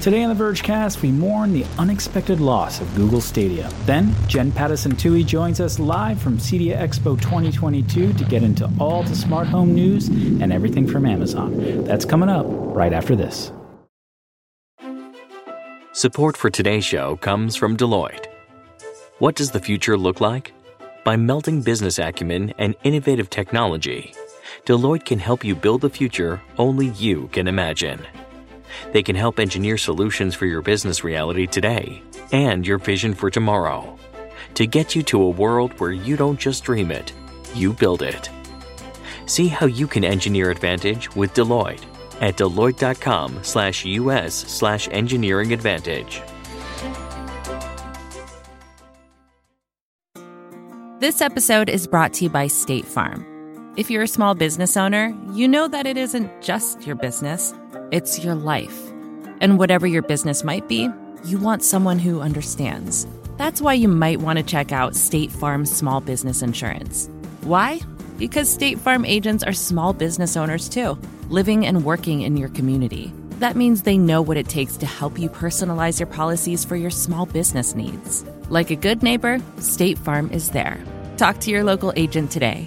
Today on the Vergecast, we mourn the unexpected loss of Google Stadia. Then, Jen Pattison-Toohey joins us live from Cedia Expo 2022 to get into all the smart home news and everything from Amazon. That's coming up right after this. Support for today's show comes from Deloitte. What does the future look like? By melding business acumen and innovative technology, Deloitte can help you build the future only you can imagine. They can help engineer solutions for your business reality today and your vision for tomorrow to get you to a world where you don't just dream it, you build it. See how you can engineer advantage with Deloitte at Deloitte.com/US/engineering advantage. This episode is brought to you by State Farm. If you're a small business owner, you know that it isn't just your business, it's your life. And whatever your business might be, you want someone who understands. That's why you might want to check out State Farm's small business insurance. Why? Because State Farm agents are small business owners too, living and working in your community. That means they know what it takes to help you personalize your policies for your small business needs. Like a good neighbor, State Farm is there. Talk to your local agent today.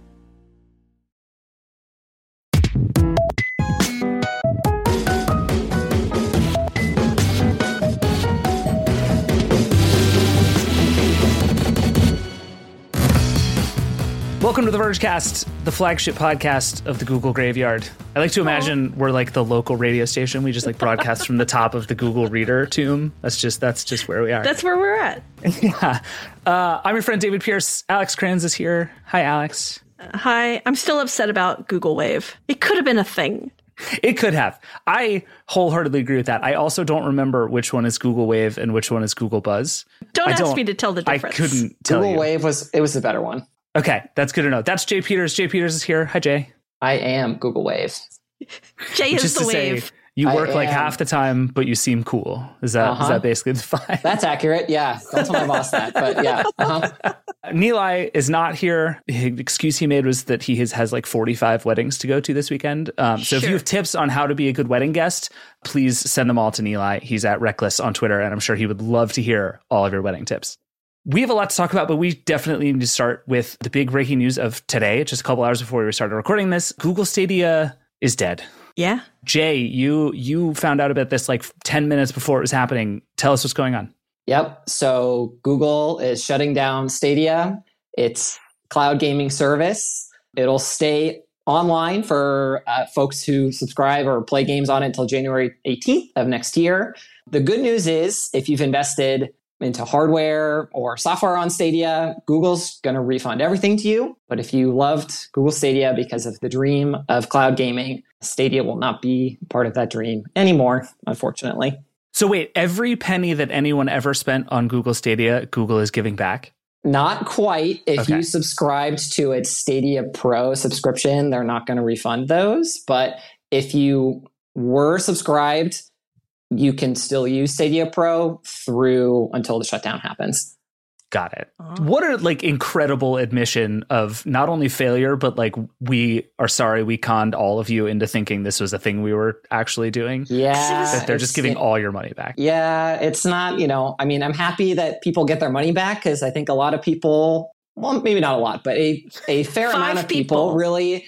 Welcome to the Vergecast, the flagship podcast of the Google graveyard. I like to imagine we're like the local radio station. We just like broadcast from the top of the Google Reader tomb. That's just where we are. That's where we're at. Yeah. I'm your friend David Pierce. Alex Kranz is here. Hi, Alex. Hi. I'm still upset about Google Wave. It could have been a thing. It could have. I wholeheartedly agree with that. I also don't remember which one is Google Wave and which one is Google Buzz. Don't ask me to tell the difference. I couldn't tell you. Google Wave was the better one. Okay, that's good to know. That's Jay Peters. Jay Peters is here. Hi, Jay. I am Google Wave. Jay is Just the to wave. Say, you work like half the time, but you seem cool. Is that basically the vibe? That's accurate. Yeah. Don't tell my boss that. But yeah. Nilay is not here. The excuse he made was that he has like 45 weddings to go to this weekend. So if you have tips on how to be a good wedding guest, please send them all to Nilay. He's at Reckless on Twitter, and I'm sure he would love to hear all of your wedding tips. We have a lot to talk about, but we definitely need to start with the big breaking news of today, just a couple hours before we started recording this. Google Stadia is dead. Yeah. Jay, you found out about this like 10 minutes before it was happening. Tell us what's going on. Yep. So Google is shutting down Stadia. It's cloud gaming service. It'll stay online for folks who subscribe or play games on it until January 18th of next year. The good news is if you've invested into hardware or software on Stadia, Google's going to refund everything to you. But if you loved Google Stadia because of the dream of cloud gaming, Stadia will not be part of that dream anymore, unfortunately. So wait, every penny that anyone ever spent on Google Stadia, Google is giving back? Not quite. If you subscribed to its Stadia Pro subscription, they're not going to refund those. But if you were subscribed, you can still use Stadia Pro through until the shutdown happens. Got it. What a like incredible admission of not only failure, but like we are sorry we conned all of you into thinking this was a thing we were actually doing. Yeah. That they're just giving all your money back. Yeah, it's not, I mean, I'm happy that people get their money back because I think a lot of people, well, maybe not a lot, but a fair amount of people really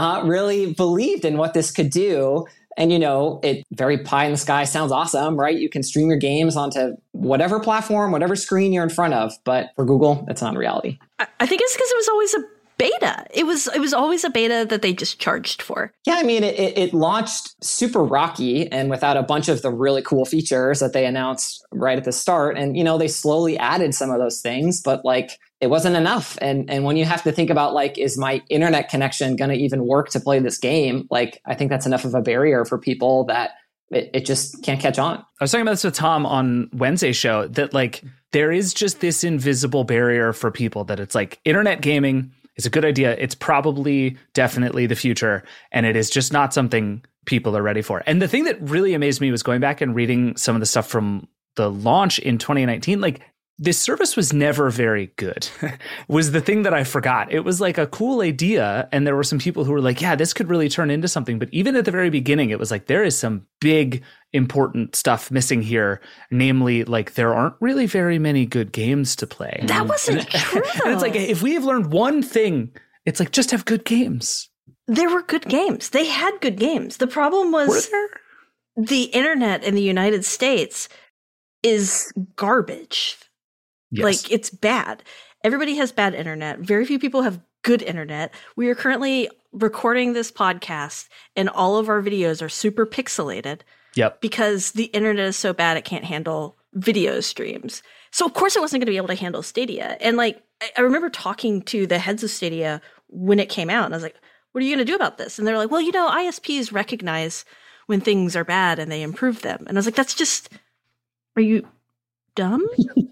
believed in what this could do. And, it very pie in the sky sounds awesome, right? You can stream your games onto whatever platform, whatever screen you're in front of. But for Google, that's not reality. I think it's because it was always a beta. It was always a beta that they just charged for. Yeah, I mean, it launched super rocky and without a bunch of the really cool features that they announced right at the start. And, they slowly added some of those things, but it wasn't enough. And when you have to think about is my internet connection going to even work to play this game? I think that's enough of a barrier for people that it just can't catch on. I was talking about this with Tom on Wednesday's show that there is just this invisible barrier for people that it's internet gaming is a good idea. It's probably definitely the future. And it is just not something people are ready for. And the thing that really amazed me was going back and reading some of the stuff from the launch in 2019, this service was never very good was the thing that I forgot. It was like a cool idea. And there were some people who were like, yeah, this could really turn into something. But even at the very beginning, it was like, there is some big, important stuff missing here. Namely, like there aren't really very many good games to play. That wasn't true. And it's like, if we have learned one thing, it's like, just have good games. There were good games. They had good games. The problem was the internet in the United States is garbage. Yes. Like, it's bad. Everybody has bad internet. Very few people have good internet. We are currently recording this podcast, and all of our videos are super pixelated. Yep. Because the internet is so bad it can't handle video streams. So, of course, it wasn't going to be able to handle Stadia. And, like, I remember talking to the heads of Stadia when it came out, and I was like, what are you going to do about this? And they're like, well, you know, ISPs recognize when things are bad and they improve them. And I was like, that's just, are you dumb?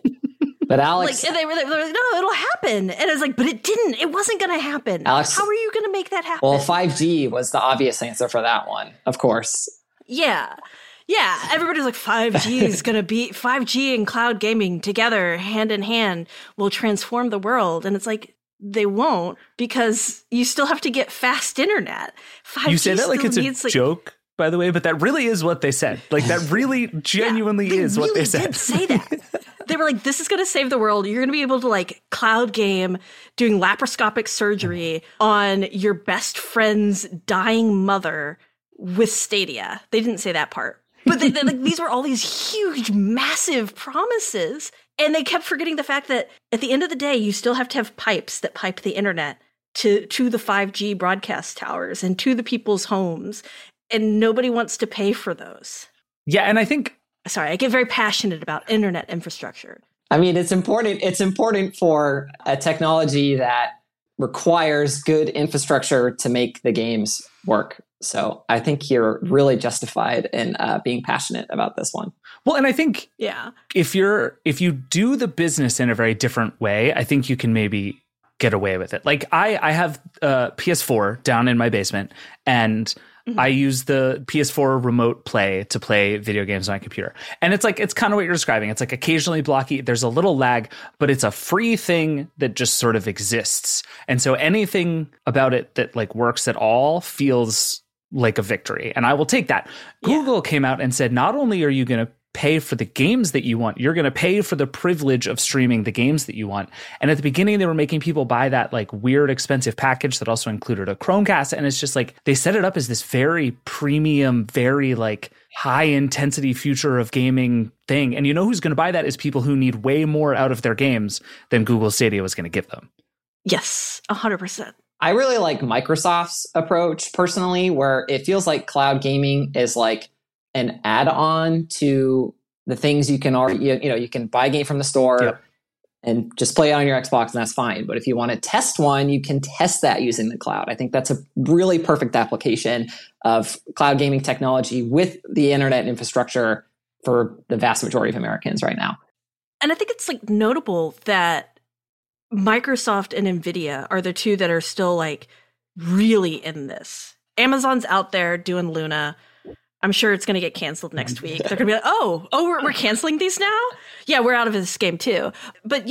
But Alex, like, and they were like, no, it'll happen. And I was like, but it didn't. It wasn't going to happen. Alex, how are you going to make that happen? Well, 5G was the obvious answer for that one, of course. Yeah. Yeah. Everybody's like, 5G is going to be 5G and cloud gaming together, hand in hand, will transform the world. And it's like, they won't, because you still have to get fast internet. 5G you say that like it's a like, joke, by the way, but that really is what they said. Like, that really genuinely is what they said. Did say that. They were like, this is going to save the world. You're going to be able to like cloud game doing laparoscopic surgery on your best friend's dying mother with Stadia. They didn't say that part. But like, these were all these huge, massive promises. And they kept forgetting the fact that at the end of the day, you still have to have pipes that pipe the internet to the 5G broadcast towers and to the people's homes. And nobody wants to pay for those. Yeah, and I think... Sorry, I get very passionate about internet infrastructure. I mean, it's important. It's important for a technology that requires good infrastructure to make the games work. So I think you're really justified in being passionate about this one. Well, and I think yeah, if you do the business in a very different way, I think you can maybe get away with it. Like I have a PS4 down in my basement, and I use the PS4 remote play to play video games on my computer. And it's like, it's kind of what you're describing. It's like occasionally blocky. There's a little lag, but it's a free thing that just sort of exists. And so anything about it that like works at all feels like a victory. And I will take that. Google came out and said, not only are you going to pay for the games that you want, you're going to pay for the privilege of streaming the games that you want. And at the beginning, they were making people buy that like weird expensive package that also included a Chromecast. And it's just like, they set it up as this very premium, very like high intensity future of gaming thing. And you know who's going to buy that is people who need way more out of their games than Google Stadia was going to give them. Yes, 100%. I really like Microsoft's approach personally, where it feels like cloud gaming is like an add-on to the things you can already, you can buy a game from the store and just play it on your Xbox, and that's fine. But if you want to test one, you can test that using the cloud. I think that's a really perfect application of cloud gaming technology with the internet infrastructure for the vast majority of Americans right now. And I think it's like notable that Microsoft and NVIDIA are the two that are still like really in this. Amazon's out there doing Luna. I'm sure it's going to get canceled next week. They're going to be like, oh, we're canceling these now? Yeah, we're out of this game too. But,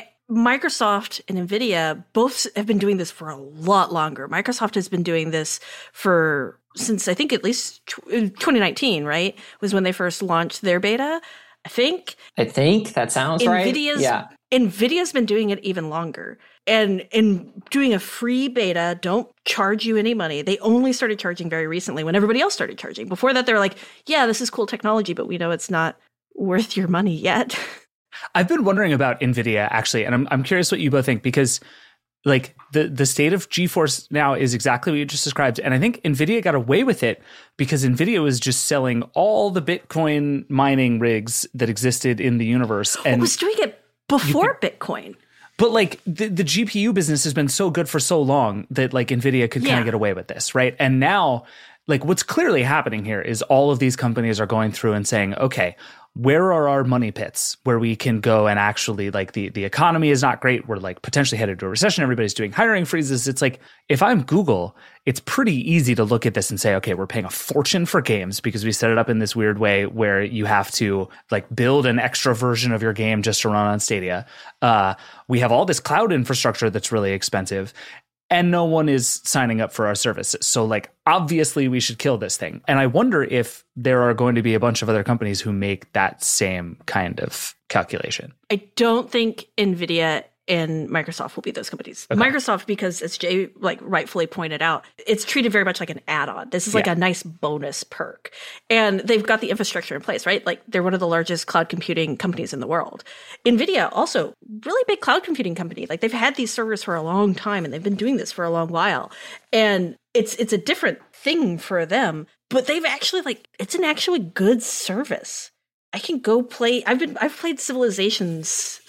Microsoft and NVIDIA both have been doing this for a lot longer. Microsoft has been doing this since I think at least 2019, right? Was when they first launched their beta, I think. That sounds right. NVIDIA's been doing it even longer. And in doing a free beta, don't charge you any money. They only started charging very recently when everybody else started charging. Before that, they were like, yeah, this is cool technology, but we know it's not worth your money yet. I've been wondering about NVIDIA, actually, and I'm curious what you both think, because like the state of GeForce now is exactly what you just described. And I think NVIDIA got away with it because NVIDIA was just selling all the Bitcoin mining rigs that existed in the universe. And it was doing it before Bitcoin. But like the GPU business has been so good for so long that like NVIDIA could kind of get away with this, right? And now like what's clearly happening here is all of these companies are going through and saying, okay, where are our money pits where we can go and actually, like, the economy is not great. We're like potentially headed to a recession. Everybody's doing hiring freezes. It's like, if I'm Google, it's pretty easy to look at this and say, okay, we're paying a fortune for games because we set it up in this weird way where you have to like build an extra version of your game just to run on Stadia. We have all this cloud infrastructure that's really expensive, and no one is signing up for our services. So, like, obviously we should kill this thing. And I wonder if there are going to be a bunch of other companies who make that same kind of calculation. I don't think NVIDIA and Microsoft will be those companies. Okay. Microsoft, because as Jay like rightfully pointed out, it's treated very much like an add-on. This is like a nice bonus perk. And they've got the infrastructure in place, right? Like, they're one of the largest cloud computing companies in the world. NVIDIA, also really big cloud computing company. Like, they've had these servers for a long time and they've been doing this for a long while. And it's a different thing for them, but they've actually it's an actually good service. I can go play. I've played Civilizations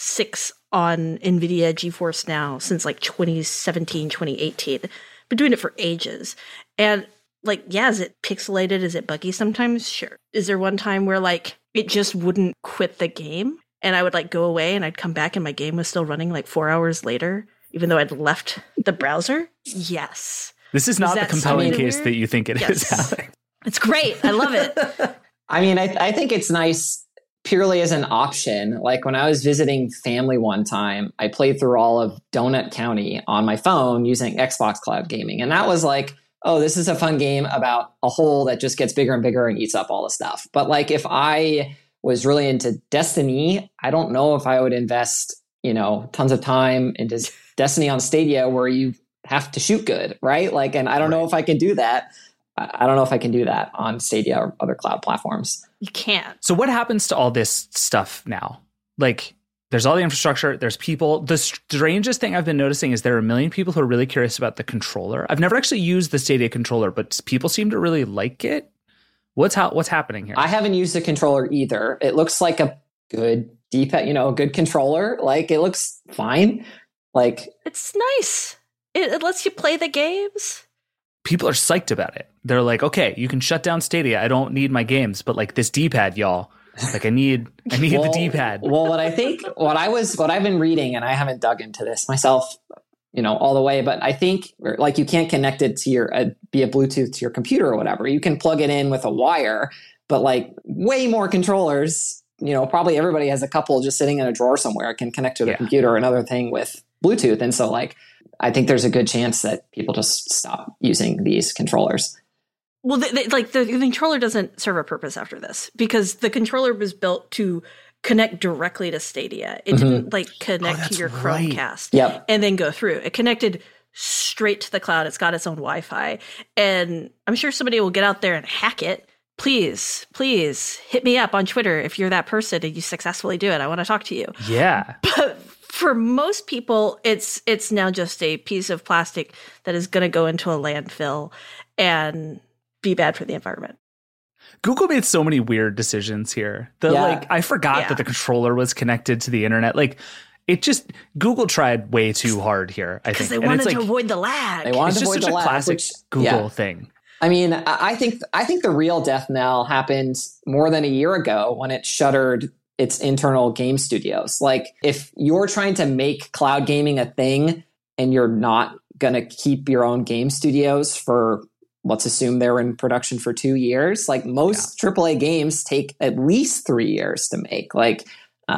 6 on NVIDIA GeForce Now since like 2017, 2018. Been doing it for ages. And like, yeah, is it pixelated? Is it buggy sometimes? Sure. Is there one time where like it just wouldn't quit the game and I would like go away and I'd come back and my game was still running like 4 hours later, even though I'd left the browser? Yes. This is not the compelling case that you think it is. It's great. I love it. I mean, I think it's nice purely as an option. Like, when I was visiting family one time, I played through all of Donut County on my phone using Xbox Cloud Gaming. And that was like, oh, this is a fun game about a hole that just gets bigger and bigger and eats up all the stuff. But like, if I was really into Destiny, I don't know if I would invest, tons of time into Destiny on Stadia where you have to shoot good, right? Like, and I don't know if I can do that. I don't know if I can do that on Stadia or other cloud platforms. You can't. So what happens to all this stuff now? Like, there's all the infrastructure, there's people. The strangest thing I've been noticing is there are a million people who are really curious about the controller. I've never actually used the Stadia controller, but people seem to really like it. What's happening here? I haven't used the controller either. It looks like a good D-pad, a good controller. Like, it looks fine. Like, it's nice. It lets you play the games. People are psyched about it. They're like, okay, you can shut down Stadia. I don't need my games, but like this D-pad, y'all. Like, I need the D-pad. Well, what I've been reading, and I haven't dug into this myself, all the way, but I think like you can't connect it to your via Bluetooth to your computer or whatever. You can plug it in with a wire, but like way more controllers, probably everybody has a couple just sitting in a drawer somewhere, can connect to their computer or another thing with Bluetooth. And so like, I think there's a good chance that people just stop using these controllers. Well, the controller doesn't serve a purpose after this because the controller was built to connect directly to Stadia. It didn't connect to your Chromecast and then go through. It connected straight to the cloud. It's got its own Wi-Fi. And I'm sure somebody will get out there and hack it. Please hit me up on Twitter if you're that person and you successfully do it. I want to talk to you. Yeah. But for most people, it's now just a piece of plastic that is going to go into a landfill and be bad for the environment. Google made so many weird decisions here. I forgot that the controller was connected to the internet. Like, Google tried way too hard here, I think. Because they wanted to avoid the lag. They wanted to avoid the lag. Classic Google thing. I mean, I think the real death knell happened more than a year ago when it shuttered its internal game studios. Like, if you're trying to make cloud gaming a thing and you're not going to keep your own game studios for, let's assume they're in production for 2 years, like most AAA games take at least 3 years to make. Like,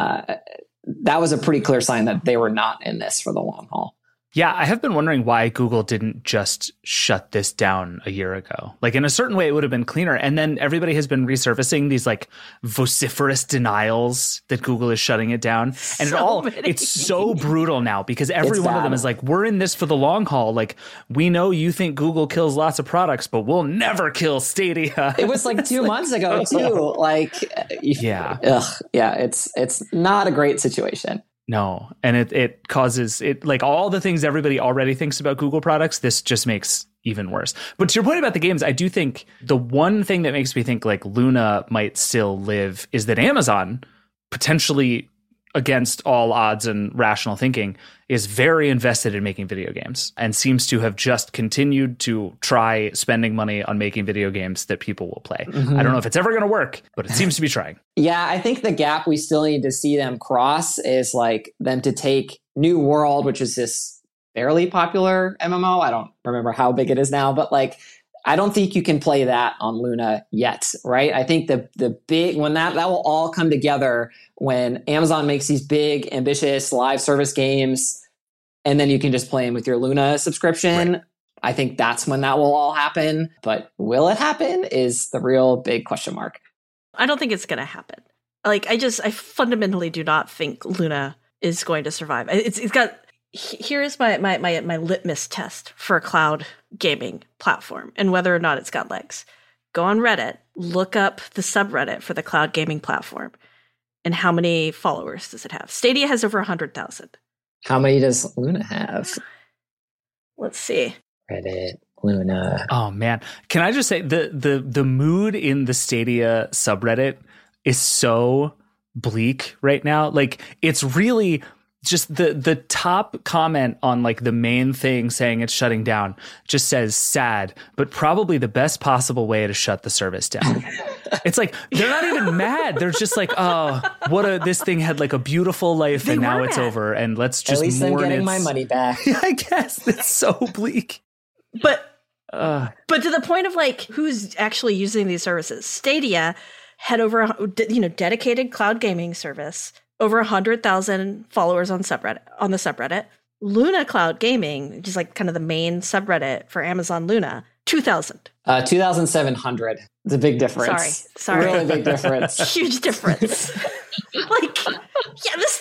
that was a pretty clear sign that they were not in this for the long haul. Yeah, I have been wondering why Google didn't just shut this down a year ago. Like, in a certain way, it would have been cleaner. And then everybody has been resurfacing these like vociferous denials that Google is shutting it down. And it's so brutal now because every one of them is like, we're in this for the long haul. Like, we know you think Google kills lots of products, but we'll never kill Stadia. It was like 2 months ago too. Like, it's not a great situation. No, and it causes it, like, all the things everybody already thinks about Google products, this just makes even worse. But to your point about the games, I do think the one thing that makes me think like Luna might still live is that Amazon potentially against all odds and rational thinking, is very invested in making video games and seems to have just continued to try spending money on making video games that people will play. I don't know if it's ever going to work, but it seems to be trying. Yeah, I think the gap we still need to see them cross is like them to take New World, which is this fairly popular MMO. I don't remember how big it is now, but like, I don't think you can play that on Luna yet, right? I think the big, when that will all come together when Amazon makes these big, ambitious live service games, and then you can just play them with your Luna subscription. Right. I think that's when that will all happen. But will it happen is the real big question mark. I don't think it's going to happen. Like, I fundamentally do not think Luna is going to survive. It's got... Here's my litmus test for a cloud gaming platform and whether or not it's got legs. Go on Reddit, look up the subreddit for the cloud gaming platform, and how many followers does it have? Stadia has over 100,000. How many does Luna have? Let's see. Reddit, Luna. Oh man, can I just say the mood in the Stadia subreddit is so bleak right now. Like, it's really just the top comment on like the main thing saying it's shutting down just says sad, but probably the best possible way to shut the service down. It's like, they're not even mad. They're just like, oh, this thing had like a beautiful life and now it's over. And let's just at least I'm getting my money back. I guess it's so bleak. But to the point of like, who's actually using these services? Stadia had over, dedicated cloud gaming service, over 100,000 followers on the subreddit. Luna Cloud Gaming, which is like kind of the main subreddit for Amazon Luna, 2,000. 2,700. It's a big difference. Sorry. Really big difference. Huge difference. Like, yeah, this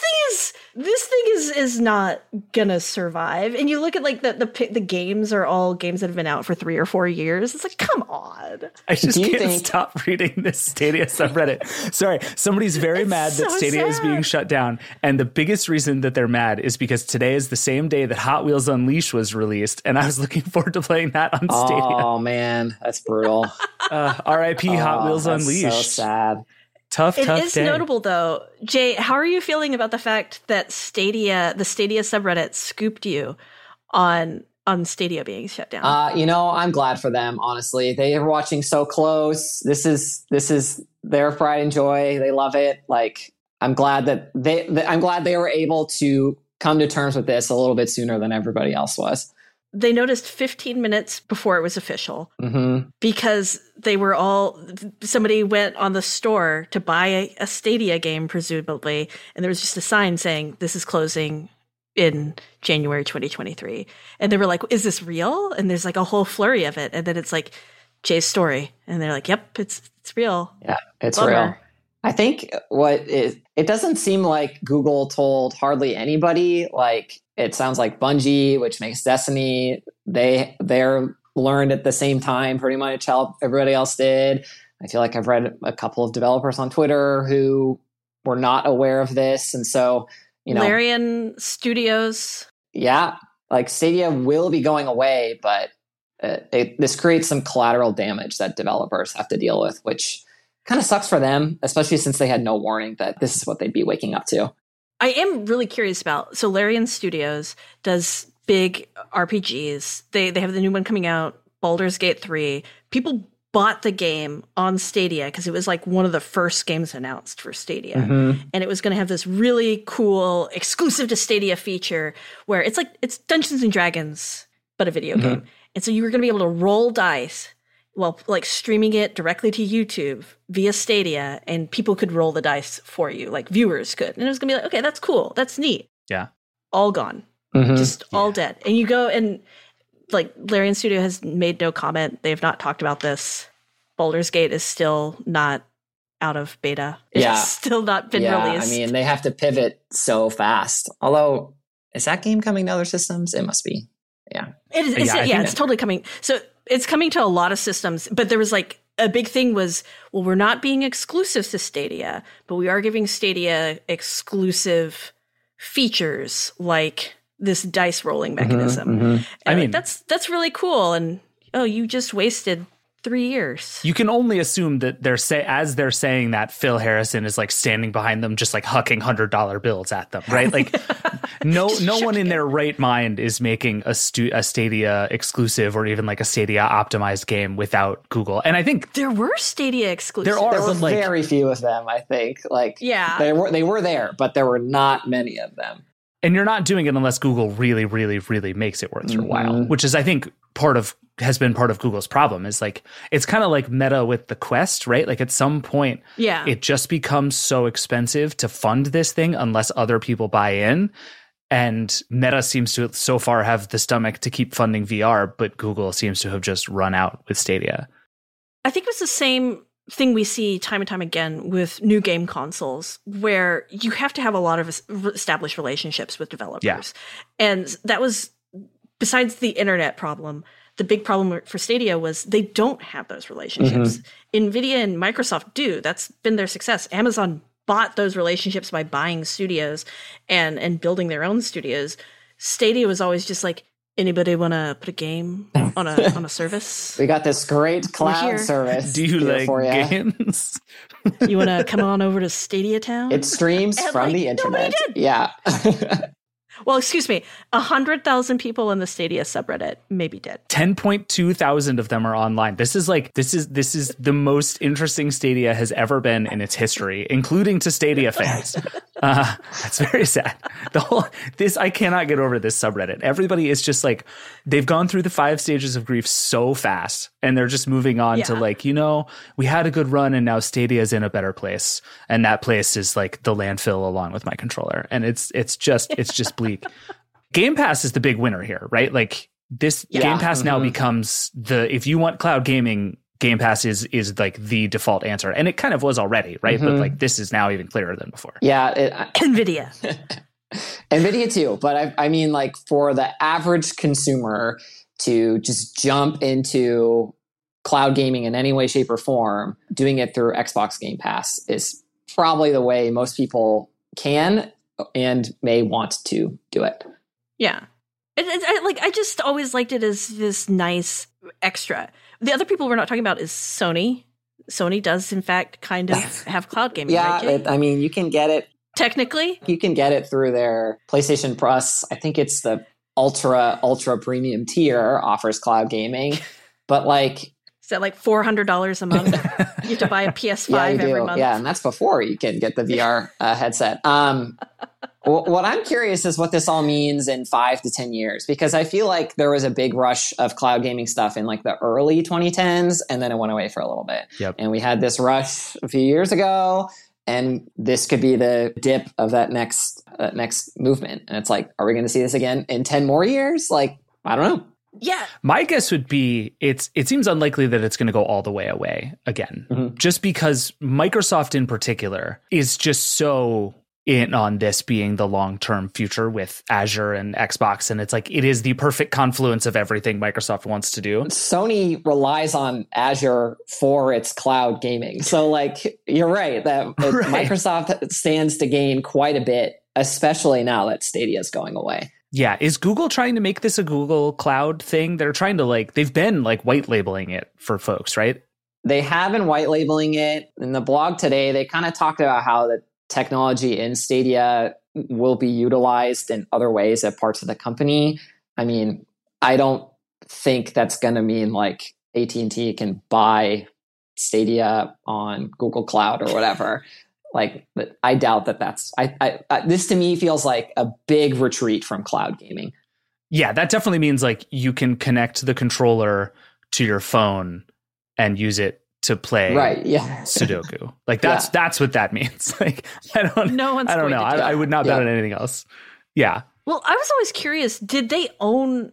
thing is not gonna survive. And you look at like the games are all games that have been out for 3 or 4 years. It's like, come on. I just can't stop reading this Stadia subreddit. Sorry, somebody's very mad that Stadia is being shut down, and the biggest reason that they're mad is because today is the same day that Hot Wheels Unleashed was released, and I was looking forward to playing that on Stadia. Oh man, that's brutal. R.I.P. Hot Wheels Unleashed. So sad. Tough It day. is notable, though. Jay, how are you feeling about the fact that the Stadia subreddit scooped you on Stadia being shut down? I'm glad for them, honestly. They are watching so close. This is their pride and joy. They love it. Like, I'm glad that they were able to come to terms with this a little bit sooner than everybody else was. They noticed 15 minutes before it was official because somebody went on the store to buy a Stadia game, presumably, and there was just a sign saying this is closing in January 2023. And they were like, is this real? And there's like a whole flurry of it. And then it's like Jay's story. And they're like, yep, it's real. Yeah, it's real. I think it doesn't seem like Google told hardly anybody. Like, it sounds like Bungie, which makes Destiny, they're learned at the same time pretty much how everybody else did. I feel like I've read a couple of developers on Twitter who were not aware of this. And so, Larian Studios. Yeah, like Stadia will be going away, but this creates some collateral damage that developers have to deal with, which kind of sucks for them, especially since they had no warning that this is what they'd be waking up to. I am really curious about, so Larian Studios does big RPGs. They have the new one coming out, Baldur's Gate 3. People bought the game on Stadia because it was like one of the first games announced for Stadia. And it was going to have this really cool exclusive to Stadia feature where it's Dungeons and Dragons, but a video game. And so you were going to be able to roll dice while like streaming it directly to YouTube via Stadia, and people could roll the dice for you, like viewers could. And it was gonna be like, okay, that's cool. That's neat. Yeah. All gone. Just all dead. And you go and like Larian Studio has made no comment. They have not talked about this. Baldur's Gate is still not out of beta. It's still not been released. I mean, they have to pivot so fast. Although, is that game coming to other systems? It must be. Yeah. It's totally coming. So it's coming to a lot of systems, but there was like a big thing was, well, we're not being exclusive to Stadia, but we are giving Stadia exclusive features like this dice rolling mechanism. I mean, that's really cool. And you just wasted 3 years. You can only assume that as they're saying that, Phil Harrison is like standing behind them, just like hucking $100 bills at them, right? Like no one in their right mind is making a Stadia exclusive or even like a Stadia optimized game without Google. And I think there were Stadia exclusives. There were very few of them, I think. Like, yeah, they were there, but there were not many of them. And you're not doing it unless Google really, really, really makes it worth your while, which is, I think, has been part of Google's problem. Is like, it's kind of like Meta with the Quest, right? Like at some point, it just becomes so expensive to fund this thing unless other people buy in. And Meta seems to so far have the stomach to keep funding VR, but Google seems to have just run out with Stadia. I think it's the same thing we see time and time again with new game consoles, where you have to have a lot of established relationships with developers. Yeah. And that was, besides the internet problem, the big problem for Stadia was they don't have those relationships. NVIDIA and Microsoft do. That's been their success. Amazon bought those relationships by buying studios and building their own studios. Stadia was always just like, anybody want to put a game on a service? We got this great cloud service. Do you like games? You want to come on over to Stadia Town? It streams from the internet. Yeah. Well, excuse me, 100,000 people in the Stadia subreddit maybe did. 10.2 thousand of them are online. This is the most interesting Stadia has ever been in its history, including to Stadia fans. That's very sad. I cannot get over this subreddit. Everybody is just like, they've gone through the 5 stages of grief so fast, and they're just moving on to like, we had a good run and now Stadia is in a better place, and that place is like the landfill along with my controller, and it's just bleak. Game Pass is the big winner here, right? Like this Game Pass now becomes if you want cloud gaming, Game Pass is like the default answer. And it kind of was already, right? But like this is now even clearer than before. Yeah. NVIDIA. NVIDIA too. But I mean, like for the average consumer to just jump into cloud gaming in any way, shape, or form, doing it through Xbox Game Pass is probably the way most people can and may want to do it. Yeah. I just always liked it as this nice extra. The other people we're not talking about is Sony. Sony does, in fact, kind of have cloud gaming. Yeah, I mean, you can get it. Technically? You can get it through their PlayStation Plus. I think it's the ultra premium tier offers cloud gaming. But like... Is that like $400 a month? You have to buy a PS5 every month. Yeah, and that's before you can get the VR headset. What I'm curious is what this all means in 5 to 10 years, because I feel like there was a big rush of cloud gaming stuff in like the early 2010s, and then it went away for a little bit. Yep. And we had this rush a few years ago, and this could be the dip of that next movement. And it's like, are we going to see this again in 10 more years? Like, I don't know. Yeah. My guess would be it seems unlikely that it's going to go all the way away again, just because Microsoft in particular is just so in on this being the long-term future with Azure and Xbox. And it's like, it is the perfect confluence of everything Microsoft wants to do. Sony relies on Azure for its cloud gaming. So like, you're right that Microsoft stands to gain quite a bit, especially now that Stadia is going away. Yeah. Is Google trying to make this a Google Cloud thing? They're trying to they've been white labeling it for folks, right? They have been white labeling it. In the blog today, they kind of talked about how the technology in Stadia will be utilized in other ways at parts of the company. I mean, I don't think that's going to mean like AT&T can buy Stadia on Google Cloud or whatever. But I doubt that's. This to me feels like a big retreat from cloud gaming. Yeah, that definitely means you can connect the controller to your phone and use it to play Sudoku. That's what that means. I don't know. I would not bet on anything else. Yeah. Well, I was always curious, did they own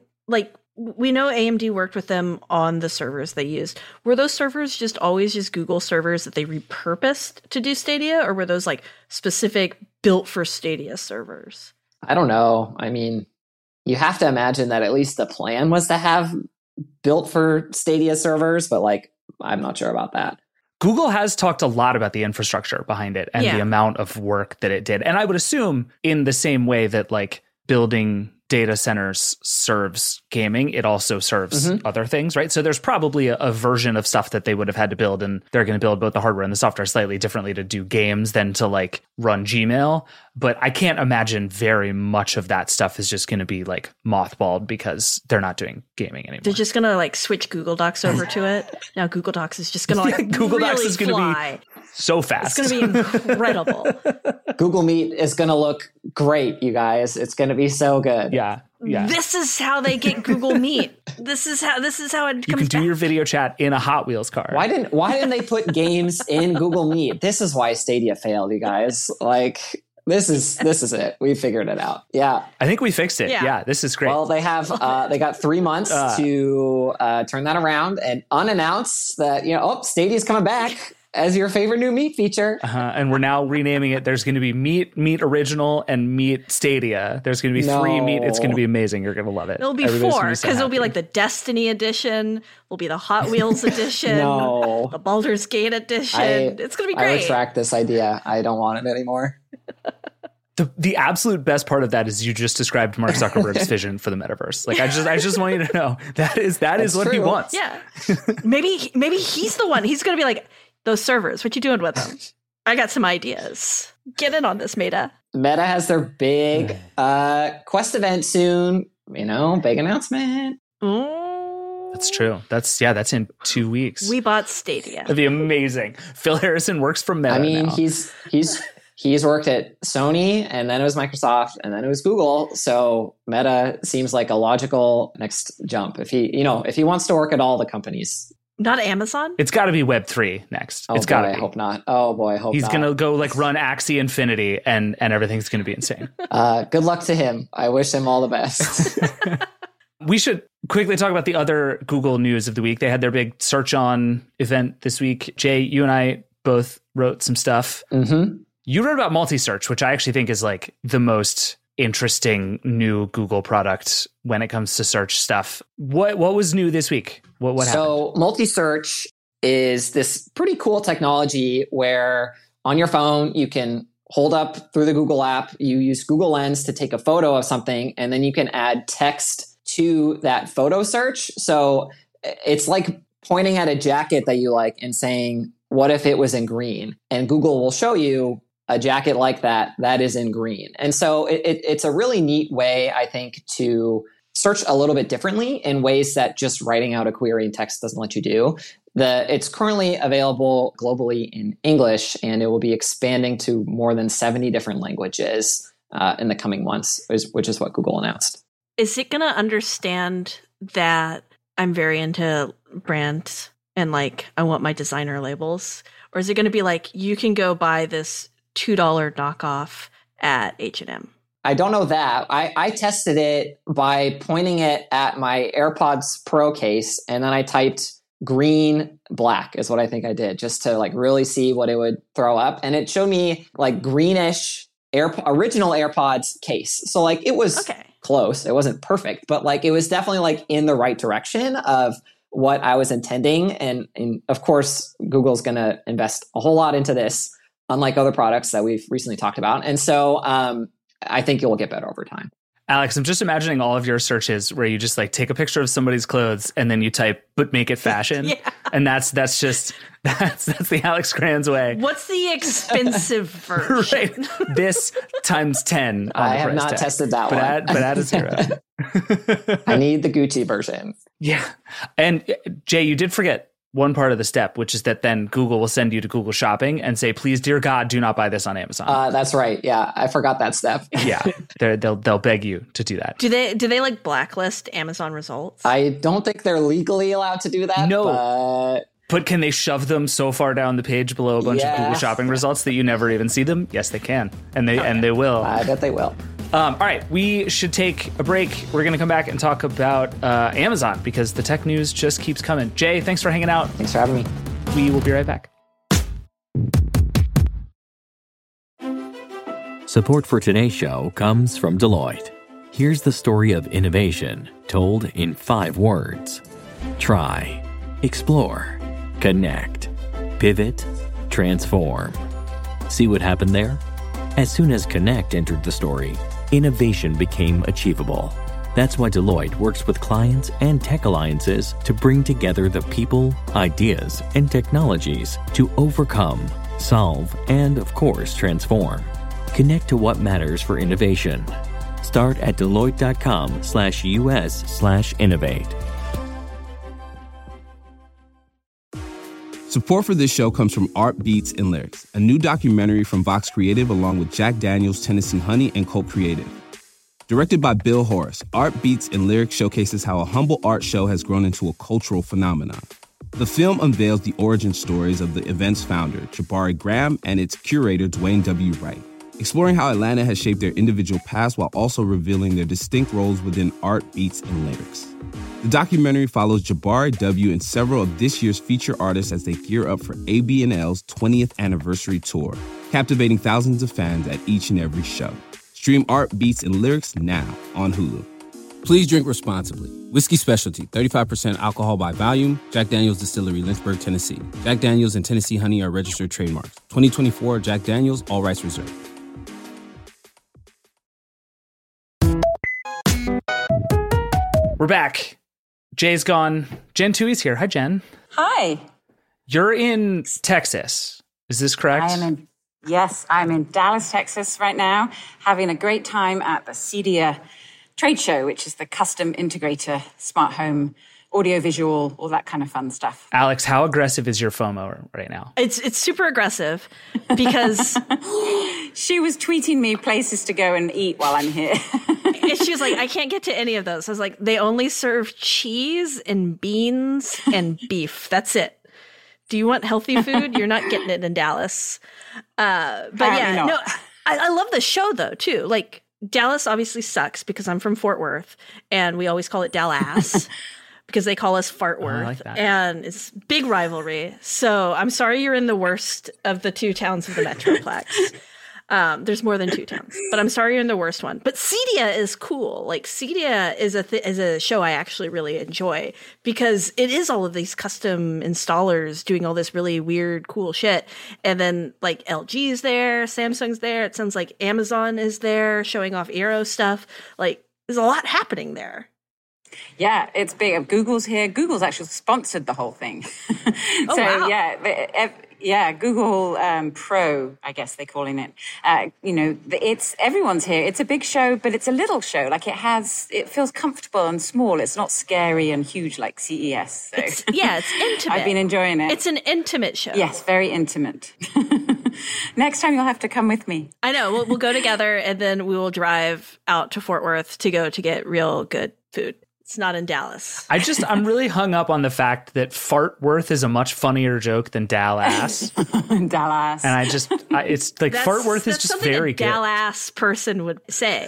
we know AMD worked with them on the servers they used. Were those servers always just Google servers that they repurposed to do Stadia, or were those specific built for Stadia servers? I don't know. I mean, you have to imagine that at least the plan was to have built for Stadia servers, but I'm not sure about that. Google has talked a lot about the infrastructure behind it and the amount of work that it did. And I would assume in the same way that building data centers serves gaming, it also serves other things, right? So there's probably a version of stuff that they would have had to build, and they're going to build both the hardware and the software slightly differently to do games than to like run Gmail. But I can't imagine very much of that stuff is just going to be like mothballed because they're not doing gaming anymore. They're just going to like switch Google Docs over to it. Now Google Docs is just going to like Google really Docs is going to be so fast. It's going to be incredible. Google Meet is going to look great, you guys. It's going to be so good. Yeah. This is how they get Google Meet. This is how it comes. You can do your video chat in a Hot Wheels car. Why didn't they put games in Google Meet? This is why Stadia failed, you guys. Like this is it. We figured it out. Yeah. I think we fixed it. Yeah, this is great. Well, they have they got 3 months to turn that around and unannounce that, Stadia's coming back as your favorite new Meet feature. And we're now renaming it. There's going to be Meet Original and Meet Stadia. There's going to be 3 Meet. It's going to be amazing. You're going to love it. It'll be 4 because it'll be like the Destiny edition. Will be the Hot Wheels edition. The Baldur's Gate edition. It's going to be great. I retract this idea. I don't want it anymore. The absolute best part of that is you just described Mark Zuckerberg's vision for the metaverse. Like I just want you to know that is what he wants. Yeah. Maybe he's the one. He's going to be like, those servers, what you doing with them? I got some ideas. Get in on this, Meta. Meta has their big Quest event soon. Big announcement. That's true. That's in 2 weeks. We bought Stadia. That'd be amazing. Phil Harrison works for Meta. I mean, now. he's worked at Sony, and then it was Microsoft, and then it was Google. So Meta seems like a logical next jump. If he wants to work at all the companies. Not Amazon? It's got to be Web3 next. Oh, it's got to be. I hope not. Oh, boy, I hope He's not. He's going to go like run Axie Infinity and everything's going to be insane. Good luck to him. I wish him all the best. We should quickly talk about the other Google news of the week. They had their big Search On event this week. Jay, you and I both wrote some stuff. Mm-hmm. You wrote about multi-search, which I actually think is like the most interesting new Google product when it comes to search stuff. What was new this week? What happened? So multi-search is this pretty cool technology where on your phone you can hold up through the Google app, you use Google Lens to take a photo of something, and then you can add text to that photo search. So it's like pointing at a jacket that you like and saying, what if it was in green? And Google will show you a jacket like that is in green. And so it's a really neat way, I think, to search a little bit differently in ways that just writing out a query in text doesn't let you do. It's currently available globally in English, and it will be expanding to more than 70 different languages in the coming months, which is what Google announced. Is it going to understand that I'm very into brands and like I want my designer labels? Or is it going to be like, you can go buy this $2 knockoff at H&M? I don't know that. I tested it by pointing it at my AirPods Pro case, and then I typed green, black is what I think I did, just to like really see what it would throw up. And it showed me like greenish original AirPods case. So like it was close. It wasn't perfect, but like it was definitely like in the right direction of what I was intending. And of course, Google's going to invest a whole lot into this, unlike other products that we've recently talked about. And so I think it will get better over time. Alex, I'm just imagining all of your searches where you just like take a picture of somebody's clothes and then you type, but make it fashion. Yeah. And that's the Alex Kranz way. What's the expensive version? Right. This times 10. I have not tested that one. But add a 0. I need the Gucci version. Yeah. And Jay, you did forget one part of the step, which is that then Google will send you to Google Shopping and say, please, dear God, do not buy this on Amazon. That's right. Yeah, I forgot that step. Yeah, they'll beg you to do that. Do they like blacklist Amazon results? I don't think they're legally allowed to do that. No. But can they shove them so far down the page below a bunch of Google Shopping results that you never even see them? Yes, they can. And they will. I bet they will. All right, we should take a break. We're going to come back and talk about Amazon because the tech news just keeps coming. Jay, thanks for hanging out. Thanks for having me. We will be right back. Support for today's show comes from Deloitte. Here's the story of innovation told in 5 words. Try, explore, connect, pivot, transform. See what happened there? As soon as Connect entered the story, innovation became achievable. That's why Deloitte works with clients and tech alliances to bring together the people, ideas, and technologies to overcome, solve, and, of course, transform. Connect to what matters for innovation. Start at Deloitte.com/US/innovate. Support for this show comes from Art Beats and Lyrics, a new documentary from Vox Creative along with Jack Daniels, Tennessee Honey, and Cult Creative. Directed by Bill Horace, Art Beats and Lyrics showcases how a humble art show has grown into a cultural phenomenon. The film unveils the origin stories of the event's founder, Jabari Graham, and its curator, Dwayne W. Wright, exploring how Atlanta has shaped their individual paths while also revealing their distinct roles within Art Beats and Lyrics. The documentary follows Jabari W. and several of this year's feature artists as they gear up for AB&L's 20th anniversary tour, captivating thousands of fans at each and every show. Stream Art Beats and Lyrics now on Hulu. Please drink responsibly. Whiskey Specialty, 35% alcohol by volume. Jack Daniels Distillery, Lynchburg, Tennessee. Jack Daniels and Tennessee Honey are registered trademarks. 2024 Jack Daniels, all rights reserved. We're back. Jay's gone. Jen Tui's here. Hi, Jen. Hi. You're in Texas. Is this correct? Yes, I'm in Dallas, Texas right now, having a great time at the CEDIA trade show, which is the custom integrator, smart home, audiovisual, all that kind of fun stuff. Alex, how aggressive is your FOMO right now? It's super aggressive because she was tweeting me places to go and eat while I'm here. She was like, I can't get to any of those. I was like, they only serve cheese and beans and beef. That's it. Do you want healthy food? You're not getting it in Dallas. But yeah, no, I love the show though too. Like Dallas obviously sucks because I'm from Fort Worth and we always call it Dallas because they call us Fartworth. I like that. And it's big rivalry. So I'm sorry you're in the worst of the two towns of the Metroplex. There's more than two towns, but I'm sorry you're in the worst one. But CEDIA is cool. Like CEDIA is a show I actually really enjoy because it is all of these custom installers doing all this really weird, cool shit. And then like LG's there, Samsung's there. It sounds like Amazon is there showing off Eero stuff. Like there's a lot happening there. Yeah, it's big. Google's here. Google's actually sponsored the whole thing. Oh, wow. Yeah, Google Pro, I guess they're calling it. It's everyone's here. It's a big show, but it's a little show. Like it feels comfortable and small. It's not scary and huge like CES. So. It's intimate. I've been enjoying it. It's an intimate show. Yes, very intimate. Next time you'll have to come with me. I know. We'll go together and then we will drive out to Fort Worth to get real good food. It's not in Dallas. I'm really hung up on the fact that Fartworth is a much funnier joke than Dallas. Dallas. And it's like Fartworth is just very good. Dallas person would say.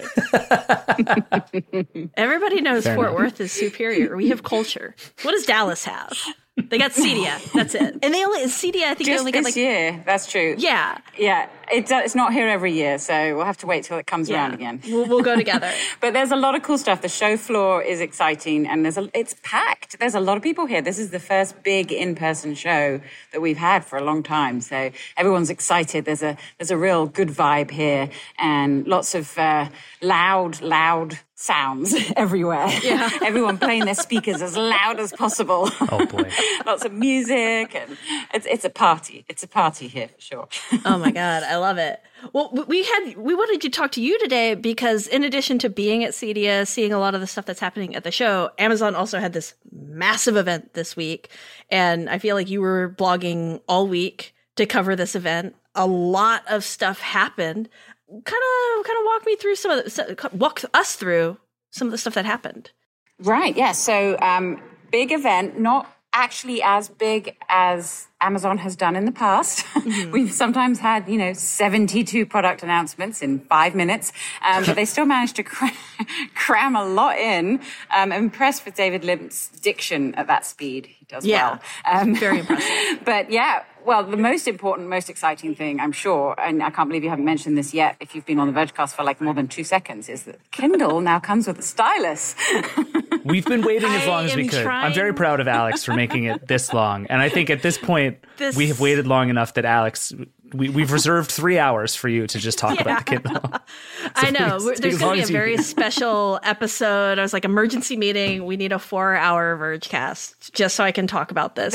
Everybody knows Fair Fort enough. Worth is superior. We have culture. What does Dallas have? They got CEDIA. That's it. And CEDIA, I think just they only got this year. That's true. Yeah. Yeah. It's not here every year, so we'll have to wait till it comes around again. We'll go together. But there's a lot of cool stuff. The show floor is exciting, and it's packed. There's a lot of people here. This is the first big in-person show that we've had for a long time, so everyone's excited. There's a real good vibe here, and lots of loud sounds everywhere. Yeah. Everyone playing their speakers as loud as possible. Oh boy. Lots of music, and it's a party. It's a party here for sure. Oh my God, I love it. Well, we wanted to talk to you today because in addition to being at CEDIA, seeing a lot of the stuff that's happening at the show, Amazon also had this massive event this week, and I feel like you were blogging all week to cover this event. A lot of stuff happened. Kind of walk us through some of the stuff that happened. Right. Yeah. So big event, not actually as big as Amazon has done in the past. Mm-hmm. We've sometimes had, 72 product announcements in 5 minutes, but they still managed to cram a lot in. I'm impressed with David Lim's diction at that speed. He does well. Very impressive. But yeah, well, the most important, most exciting thing, I'm sure, and I can't believe you haven't mentioned this yet if you've been on the Vergecast for like more than 2 seconds, is that Kindle now comes with a stylus. We've been waiting as long as we could. I'm very proud of Alex for making it this long. And I think at this point, we have waited long enough that Alex we've reserved 3 hours for you to just talk about the Kindle. So I know. There's going to be a very special episode. I was like, emergency meeting. We need a 4-hour Vergecast just so I can talk about this.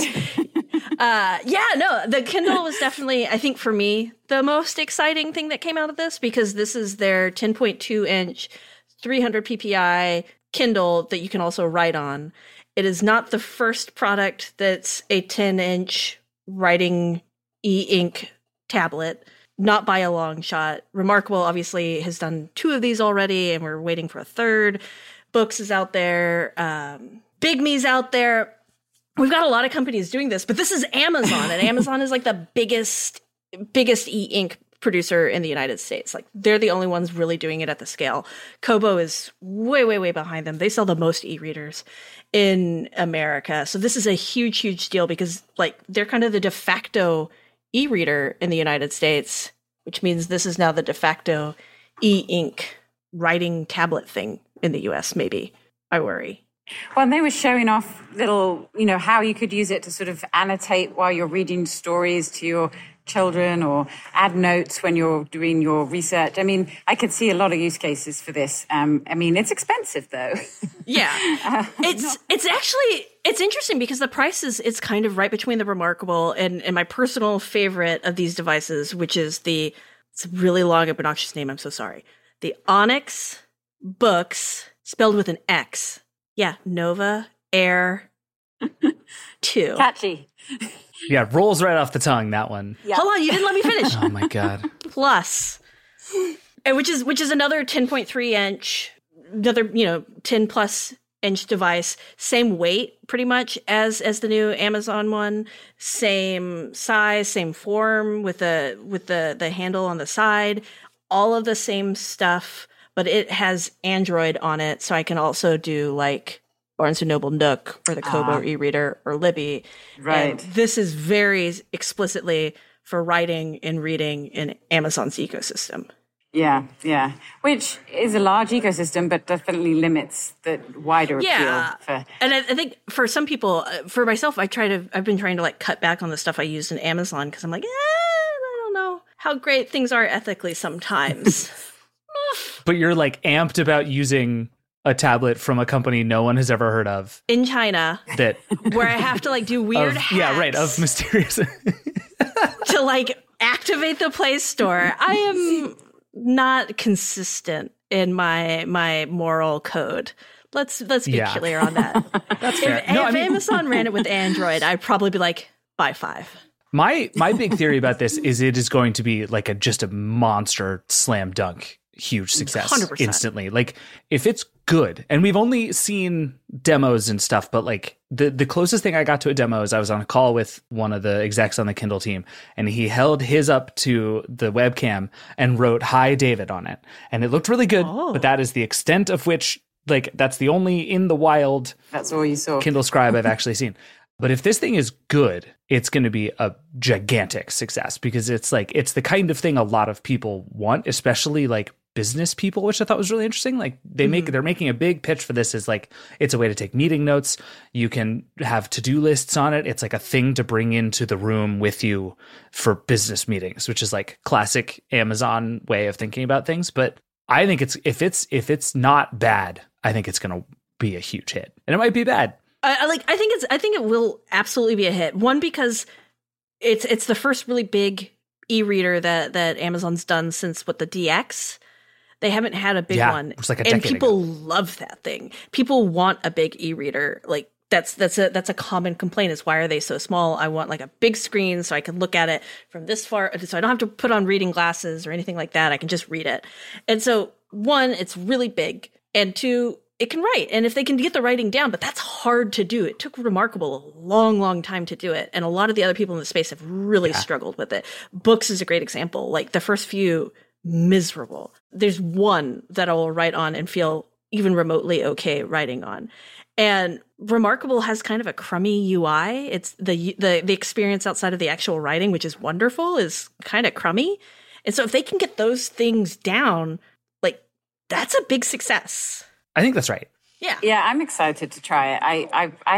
The Kindle was definitely, I think for me, the most exciting thing that came out of this, because this is their 10.2 inch, 300 ppi Kindle that you can also write on. It is not the first product that's a 10-inch writing e-ink tablet, not by a long shot. Remarkable, obviously, has done 2 of these already, and we're waiting for a third. Books is out there. Big Me's out there. We've got a lot of companies doing this, but this is Amazon, and Amazon is like the biggest e-ink producer in the United States. Like, they're the only ones really doing it at the scale. Kobo is way, way, way behind them. They sell the most e-readers in America. So this is a huge, huge deal because, like, they're kind of the de facto e-reader in the United States, which means this is now the de facto e-ink writing tablet thing in the US, maybe. I worry. Well, and they were showing off little, how you could use it to sort of annotate while you're reading stories to your children or add notes when you're doing your research. I mean, I could see a lot of use cases for this. It's expensive though. Yeah. It's interesting because the price it's kind of right between the Remarkable and my personal favorite of these devices, which is it's a really long and obnoxious name. I'm so sorry. The Onyx Books, spelled with an X. Yeah. Nova Air 2. Catchy. Yeah, rolls right off the tongue, that one. Yep. Hold on, you didn't let me finish. Oh my God. Plus, which is another 10.3 inch, another 10 plus inch device, same weight pretty much as the new Amazon one, same size, same form with the handle on the side, all of the same stuff, but it has Android on it, so I can also do like Barnes & Noble Nook or the Kobo e-reader or Libby. Right. And this is very explicitly for writing and reading in Amazon's ecosystem. Yeah. Which is a large ecosystem, but definitely limits the wider appeal. And I think for some people, for myself, I've been trying to like cut back on the stuff I use in Amazon because I'm like, I don't know how great things are ethically sometimes. But you're like amped about using a tablet from a company no one has ever heard of in China, that where I have to like do weird hacks. Yeah, right. Of mysterious to like activate the Play Store. I am not consistent in my moral code. Let's be clear on that. That's fair. If Amazon ran it with Android, I'd probably be like, buy 5. My big theory about this is it is going to be like just a monster slam dunk, huge success 100%. Instantly. Like if it's good, and we've only seen demos and stuff, but like the closest thing I got to a demo is I was on a call with one of the execs on the Kindle team, and he held his up to the webcam and wrote "Hi David" on it, and it looked really good. But that is the extent of which, like, that's the only in the wild. That's all you saw. Kindle Scribe I've actually seen. But if this thing is good, it's going to be a gigantic success because it's the kind of thing a lot of people want, especially like business people, which I thought was really interesting. Like they're making a big pitch for this as like, it's a way to take meeting notes. You can have to-do lists on it. It's like a thing to bring into the room with you for business meetings, which is like classic Amazon way of thinking about things. But I think if it's not bad, I think it's going to be a huge hit, and it might be bad. I think it will absolutely be a hit. One, because it's the first really big e-reader that Amazon's done since the DX. They haven't had a big one. It's like a decade and people ago. love that thing. People want a big e-reader. Like that's a common complaint is, why are they so small? I want like a big screen so I can look at it from this far, so I don't have to put on reading glasses or anything like that. I can just read it. And so, one, it's really big, and two, it can write. And if they can get the writing down, but that's hard to do. It took Remarkable a long, long time to do it. And a lot of the other people in the space have really struggled with it. Books is a great example. Like the first few, miserable. There's one that I will write on and feel even remotely okay writing on. And Remarkable has kind of a crummy UI. It's the experience outside of the actual writing, which is wonderful, is kind of crummy. And so if they can get those things down, like that's a big success. I think that's right. Yeah. Yeah, I'm excited to try it.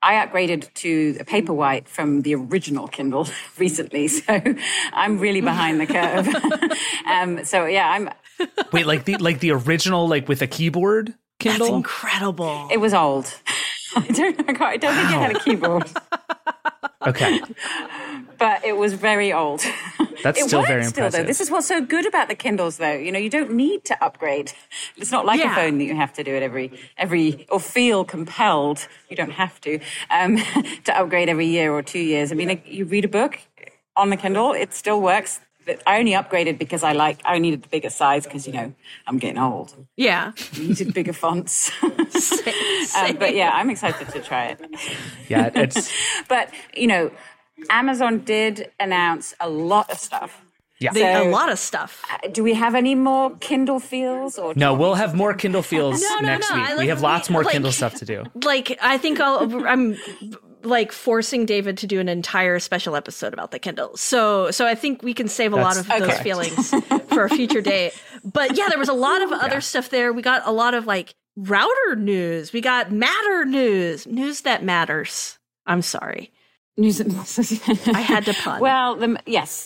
I upgraded to a Paperwhite from the original Kindle recently, so I'm really behind the curve. So yeah, I'm. Wait, like the original, like with a keyboard Kindle? That's incredible. It was old. I don't think it had a keyboard. Okay. But it was very old. That's still very impressive. Though. This is what's so good about the Kindles, though. You know, you don't need to upgrade. It's not like a phone that you have to do it every or feel compelled. You don't have to upgrade every year or 2 years. I mean, like, you read a book on the Kindle, it still works. I only upgraded because I needed the bigger size because, you know, I'm getting old. Yeah. I needed bigger fonts. But yeah, I'm excited to try it. Yeah, it's... But, you know, Amazon did announce a lot of stuff. Yeah. A lot of stuff. Do we have any more Kindle feels? Or no, we'll have more Kindle feels next week. We have lots more Kindle stuff to do. Like, I think I'm like forcing David to do an entire special episode about the Kindle. So I think we can save a lot of those feelings for a future date. But yeah, there was a lot of other stuff there. We got a lot of like router news. We got Matter news that matters. I'm sorry. News that matters. I had to pun. Well, yes.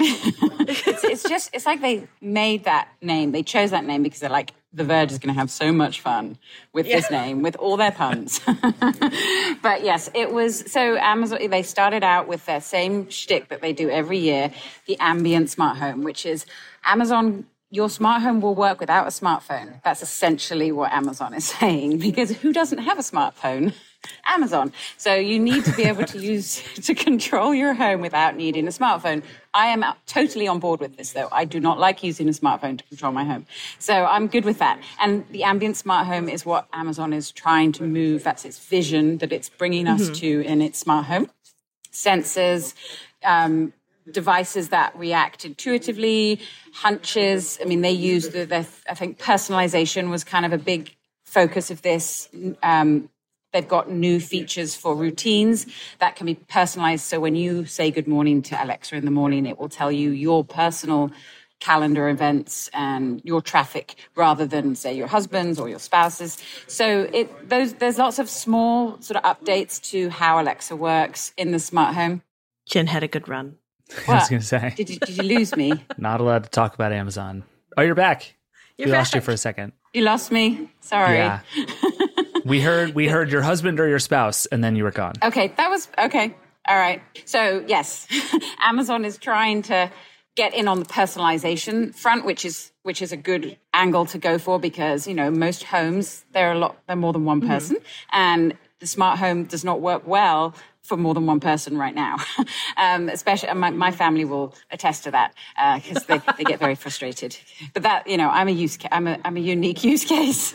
It's like they made that name. They chose that name because they're like, The Verge is going to have so much fun with this name, with all their puns. But yes, it was, so Amazon, they started out with their same shtick that they do every year, the ambient smart home, which is Amazon, your smart home will work without a smartphone. That's essentially what Amazon is saying, because who doesn't have a smartphone? Amazon. So you need to be able to control your home without needing a smartphone. I am totally on board with this, though. I do not like using a smartphone to control my home. So I'm good with that. And the ambient smart home is what Amazon is trying to move. That's its vision that it's bringing us to in its smart home. Sensors, devices that react intuitively, hunches. I mean, they use I think personalization was kind of a big focus of this. They've got new features for routines that can be personalized. So when you say good morning to Alexa in the morning, it will tell you your personal calendar events and your traffic rather than, say, your husband's or your spouse's. So there's lots of small sort of updates to how Alexa works in the smart home. Jen had a good run. I was going to say. Did you lose me? Not allowed to talk about Amazon. Oh, you're back. We lost you for a second. You lost me? Sorry. Yeah. We heard your husband or your spouse, and then you were gone. Okay, that was okay. All right. So yes, Amazon is trying to get in on the personalization front, which is a good angle to go for because, you know, most homes they're more than one person, and the smart home does not work well for more than one person right now. Especially my family will attest to that because they get very frustrated. But that, you know, I'm a unique use case.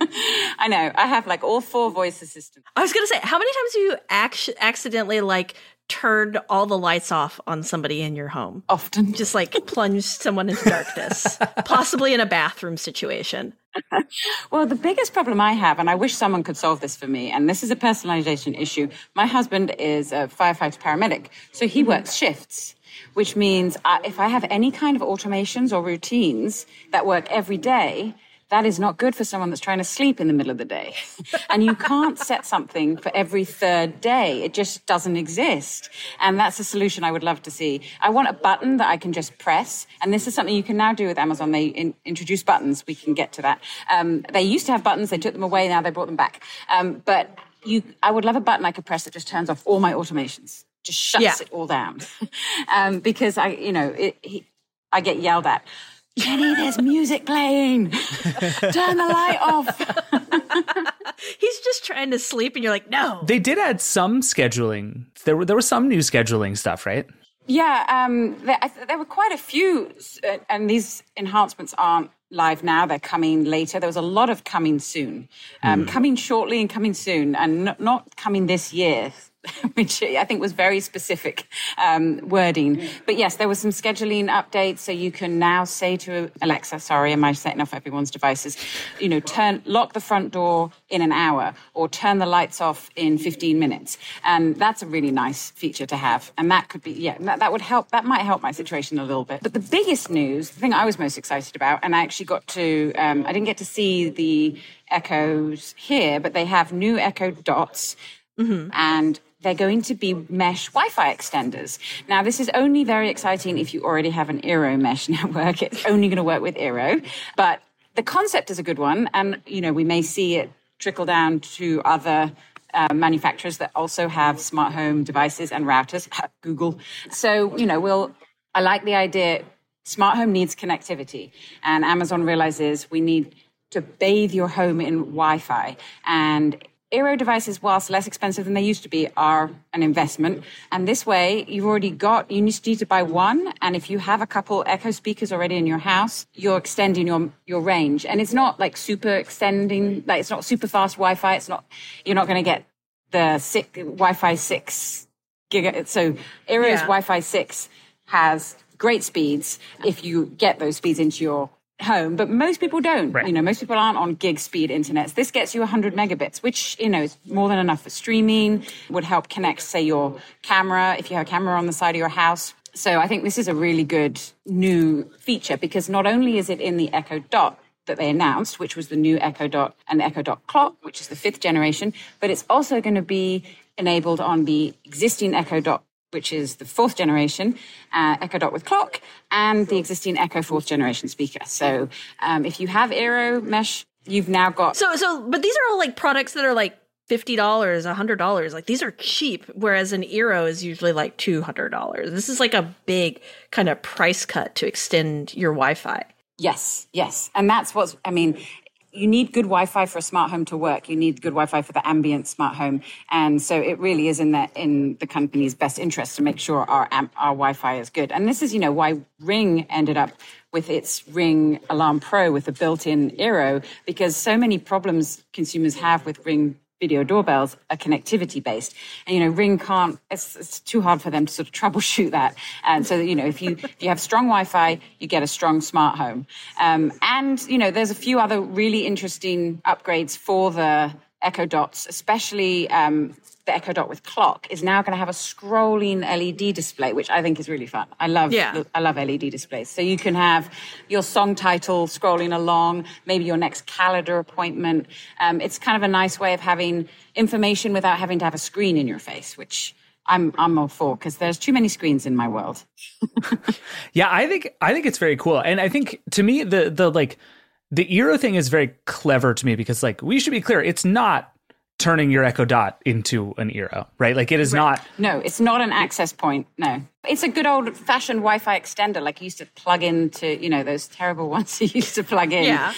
I know. I have like all 4 voice assistants. I was going to say, how many times have you accidentally like turned all the lights off on somebody in your home? Often. Just like plunged someone into darkness, possibly in a bathroom situation. Well, the biggest problem I have, and I wish someone could solve this for me, and this is a personalization issue. My husband is a firefighter paramedic, so he works shifts, which means if I have any kind of automations or routines that work every day, that is not good for someone that's trying to sleep in the middle of the day. And you can't set something for every 3rd day. It just doesn't exist. And that's a solution I would love to see. I want a button that I can just press. And this is something you can now do with Amazon. They introduce buttons. We can get to that. They used to have buttons. They took them away. Now they brought them back. But I would love a button I could press that just turns off all my automations. Just shuts it all down. Because I get yelled at. Jenny, there's music playing. Turn the light off. He's just trying to sleep, and you're like, no. They did add some scheduling. There was some new scheduling stuff, right? Yeah, there were quite a few, and these enhancements aren't live now. They're coming later. There was a lot of coming soon, coming shortly and coming soon, and not coming this year. Which I think was very specific wording. But yes, there was some scheduling updates. So you can now say to Alexa, sorry, am I setting off everyone's devices? You know, lock the front door in an hour or turn the lights off in 15 minutes. And that's a really nice feature to have. And that could be, that would help. That might help my situation a little bit. But the biggest news, the thing I was most excited about, and I actually got to, I didn't get to see the Echoes here, but they have new Echo Dots, and they're going to be mesh Wi-Fi extenders. Now, this is only very exciting if you already have an Eero mesh network. It's only going to work with Eero, but the concept is a good one. And, we may see it trickle down to other manufacturers that also have smart home devices and routers, Google. So, I like the idea. Smart home needs connectivity, and Amazon realizes we need to bathe your home in Wi-Fi. And Eero devices, whilst less expensive than they used to be, are an investment. And this way, you just need to buy one. And if you have a couple Echo speakers already in your house, you're extending your range. And it's not like super extending, like it's not super fast Wi-Fi. You're not going to get the Wi-Fi 6 giga. So Eero's Wi-Fi 6 has great speeds if you get those speeds into your home, but most people don't. Right. Most people aren't on gig speed internets. This gets you 100 megabits, which, is more than enough for streaming, would help connect, say, your camera, if you have a camera on the side of your house. So I think this is a really good new feature, because not only is it in the Echo Dot that they announced, which was the new Echo Dot and the Echo Dot Clock, which is the 5th generation, but it's also going to be enabled on the existing Echo Dot, which is the 4th generation Echo Dot with clock, and the existing Echo 4th generation speaker. So if you have Eero mesh, you've now got... But these are all like products that are like $50, $100. Like these are cheap, whereas an Eero is usually like $200. This is like a big kind of price cut to extend your Wi-Fi. Yes. And that's you need good Wi-Fi for a smart home to work. You need good Wi-Fi for the ambient smart home. And so it really is in the company's best interest to make sure our Wi-Fi is good. And this is, why Ring ended up with its Ring Alarm Pro with a built-in Eero, because so many problems consumers have with Ring video doorbells are connectivity based. And, Ring can't, it's too hard for them to sort of troubleshoot that. And so, if you have strong Wi-Fi, you get a strong smart home. And, there's a few other really interesting upgrades for the Echo Dots, especially the Echo Dot with clock is now going to have a scrolling LED display, which I think is really fun. I love LED displays. So you can have your song title scrolling along, maybe your next calendar appointment. It's kind of a nice way of having information without having to have a screen in your face, which I'm all for, because there's too many screens in my world. Yeah, I think it's very cool. And I think, to me, the Eero thing is very clever to me, because we should be clear, it's not turning your Echo Dot into an Eero, right? Like it is not. No, it's not an access point. No, it's a good old fashioned Wi-Fi extender, like you used to plug into, those terrible ones you used to plug in. Yeah,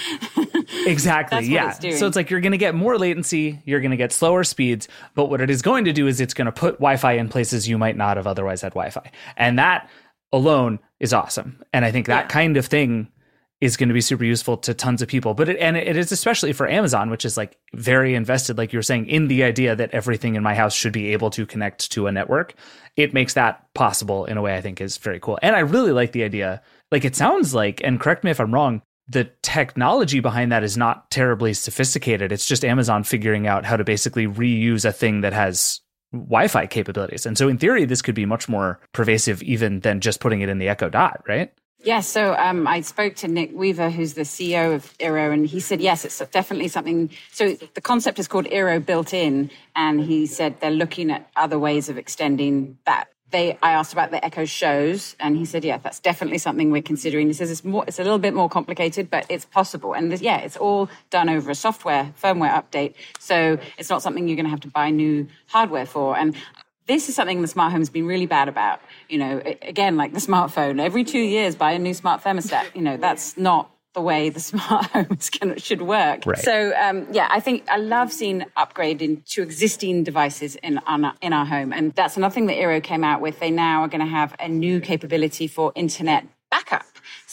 exactly. Yeah. So it's you're going to get more latency, you're going to get slower speeds, but what it is going to do is it's going to put Wi-Fi in places you might not have otherwise had Wi-Fi. And that alone is awesome. And I think that kind of thing is going to be super useful to tons of people. But it is especially for Amazon, which is very invested, like you were saying, in the idea that everything in my house should be able to connect to a network. It makes that possible in a way I think is very cool. And I really like the idea. It sounds like, and correct me if I'm wrong, the technology behind that is not terribly sophisticated. It's just Amazon figuring out how to basically reuse a thing that has Wi-Fi capabilities. And so in theory, this could be much more pervasive even than just putting it in the Echo Dot, right? Yes, so I spoke to Nick Weaver, who's the CEO of Eero, and he said, yes, it's definitely something. So the concept is called Eero Built-In, and he said they're looking at other ways of extending that. I asked about the Echo shows, and he said, yeah, that's definitely something we're considering. He says it's a little bit more complicated, but it's possible. And it's all done over a firmware update. So it's not something you're going to have to buy new hardware for. And this is something the smart home's been really bad about. Again, like the smartphone, every 2 years buy a new smart thermostat. That's not the way the smart home should work. Right. So, I think I love seeing upgrading to existing devices in our home. And that's another thing that Eero came out with. They now are going to have a new capability for internet backup.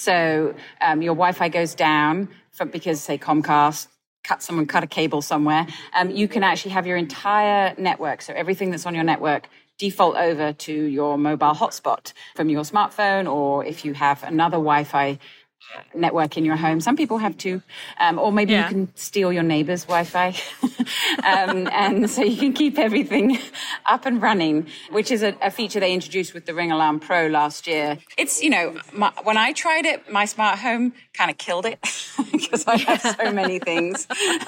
So your Wi-Fi goes down because, say, Comcast, someone cut a cable somewhere, you can actually have your entire network, so everything that's on your network, default over to your mobile hotspot from your smartphone, or if you have another Wi-Fi network in your home. Some people have two, or maybe you can steal your neighbor's Wi-Fi. And so you can keep everything up and running, which is a feature they introduced with the Ring Alarm Pro last year. It's, when I tried it, my smart home kind of killed it. because I have so many things.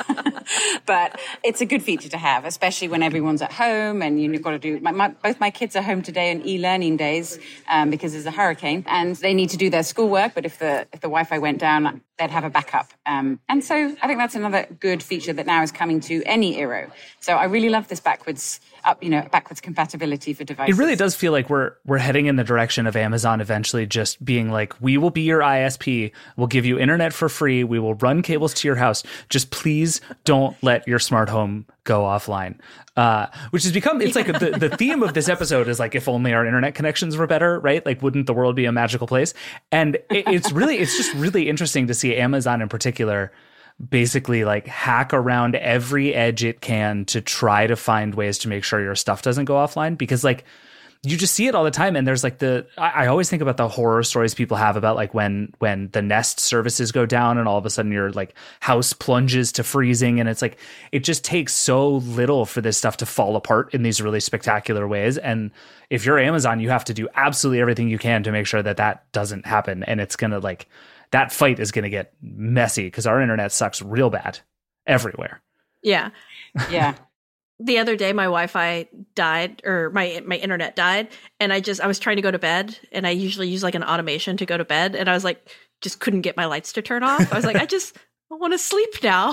But it's a good feature to have, especially when everyone's at home and you've got to do... both my kids are home today on e-learning days because there's a hurricane and they need to do their schoolwork. But if the Wi-Fi went down, they'd have a backup. And so I think that's another good feature that now is coming to any Eero. So I really love this backwards compatibility for devices. It really does feel like we're heading in the direction of Amazon eventually just being like, we will be your ISP. We'll give you internet for free. We will run cables to your house. Just please don't let your smart home go offline. Which has become, it's like the theme of this episode is like, if only our internet connections were better, right? Like, wouldn't the world be a magical place? And it's just really interesting to see Amazon in particular basically like hack around every edge it can to try to find ways to make sure your stuff doesn't go offline, because like you just see it all the time. And there's like I always think about the horror stories people have about like when the Nest services go down and all of a sudden your like house plunges to freezing. And it's like, it just takes so little for this stuff to fall apart in these really spectacular ways. And if you're Amazon, you have to do absolutely everything you can to make sure that doesn't happen. And it's going to like, that fight is going to get messy because our internet sucks real bad everywhere. Yeah. Yeah. The other day, my Wi-Fi died, or my internet died, and I was trying to go to bed, and I usually use like an automation to go to bed, and I was like, just couldn't get my lights to turn off. I was like, I want to sleep now.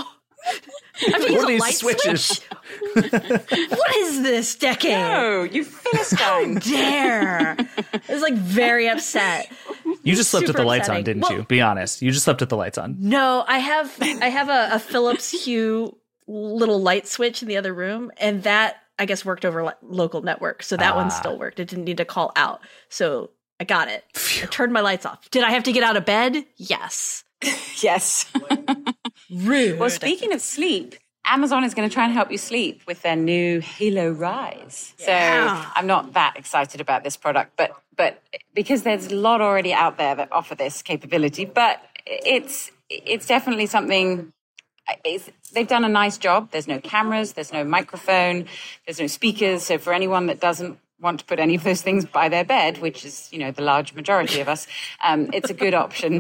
I have to use a light switch. What is this decade? No, you Philistine. How dare! I was like very upset. You just slept with the lights on, didn't you? Be honest. You just slept with the lights on. No, I have a Philips Hue little light switch in the other room, and that I guess worked over local network, so that one still worked. It didn't need to call out, so I got it. Phew. I turned my lights off. Did I have to get out of bed? Yes. Yes. Rude. Well, speaking of sleep, Amazon is going to try and help you sleep with their new Halo Rise. Yeah. So I'm not that excited about this product, but because there's a lot already out there that offer this capability, but it's definitely something. They've done a nice job. There's no cameras, there's no microphone, there's no speakers. So for anyone that doesn't want to put any of those things by their bed, which is, the large majority of us, it's a good option.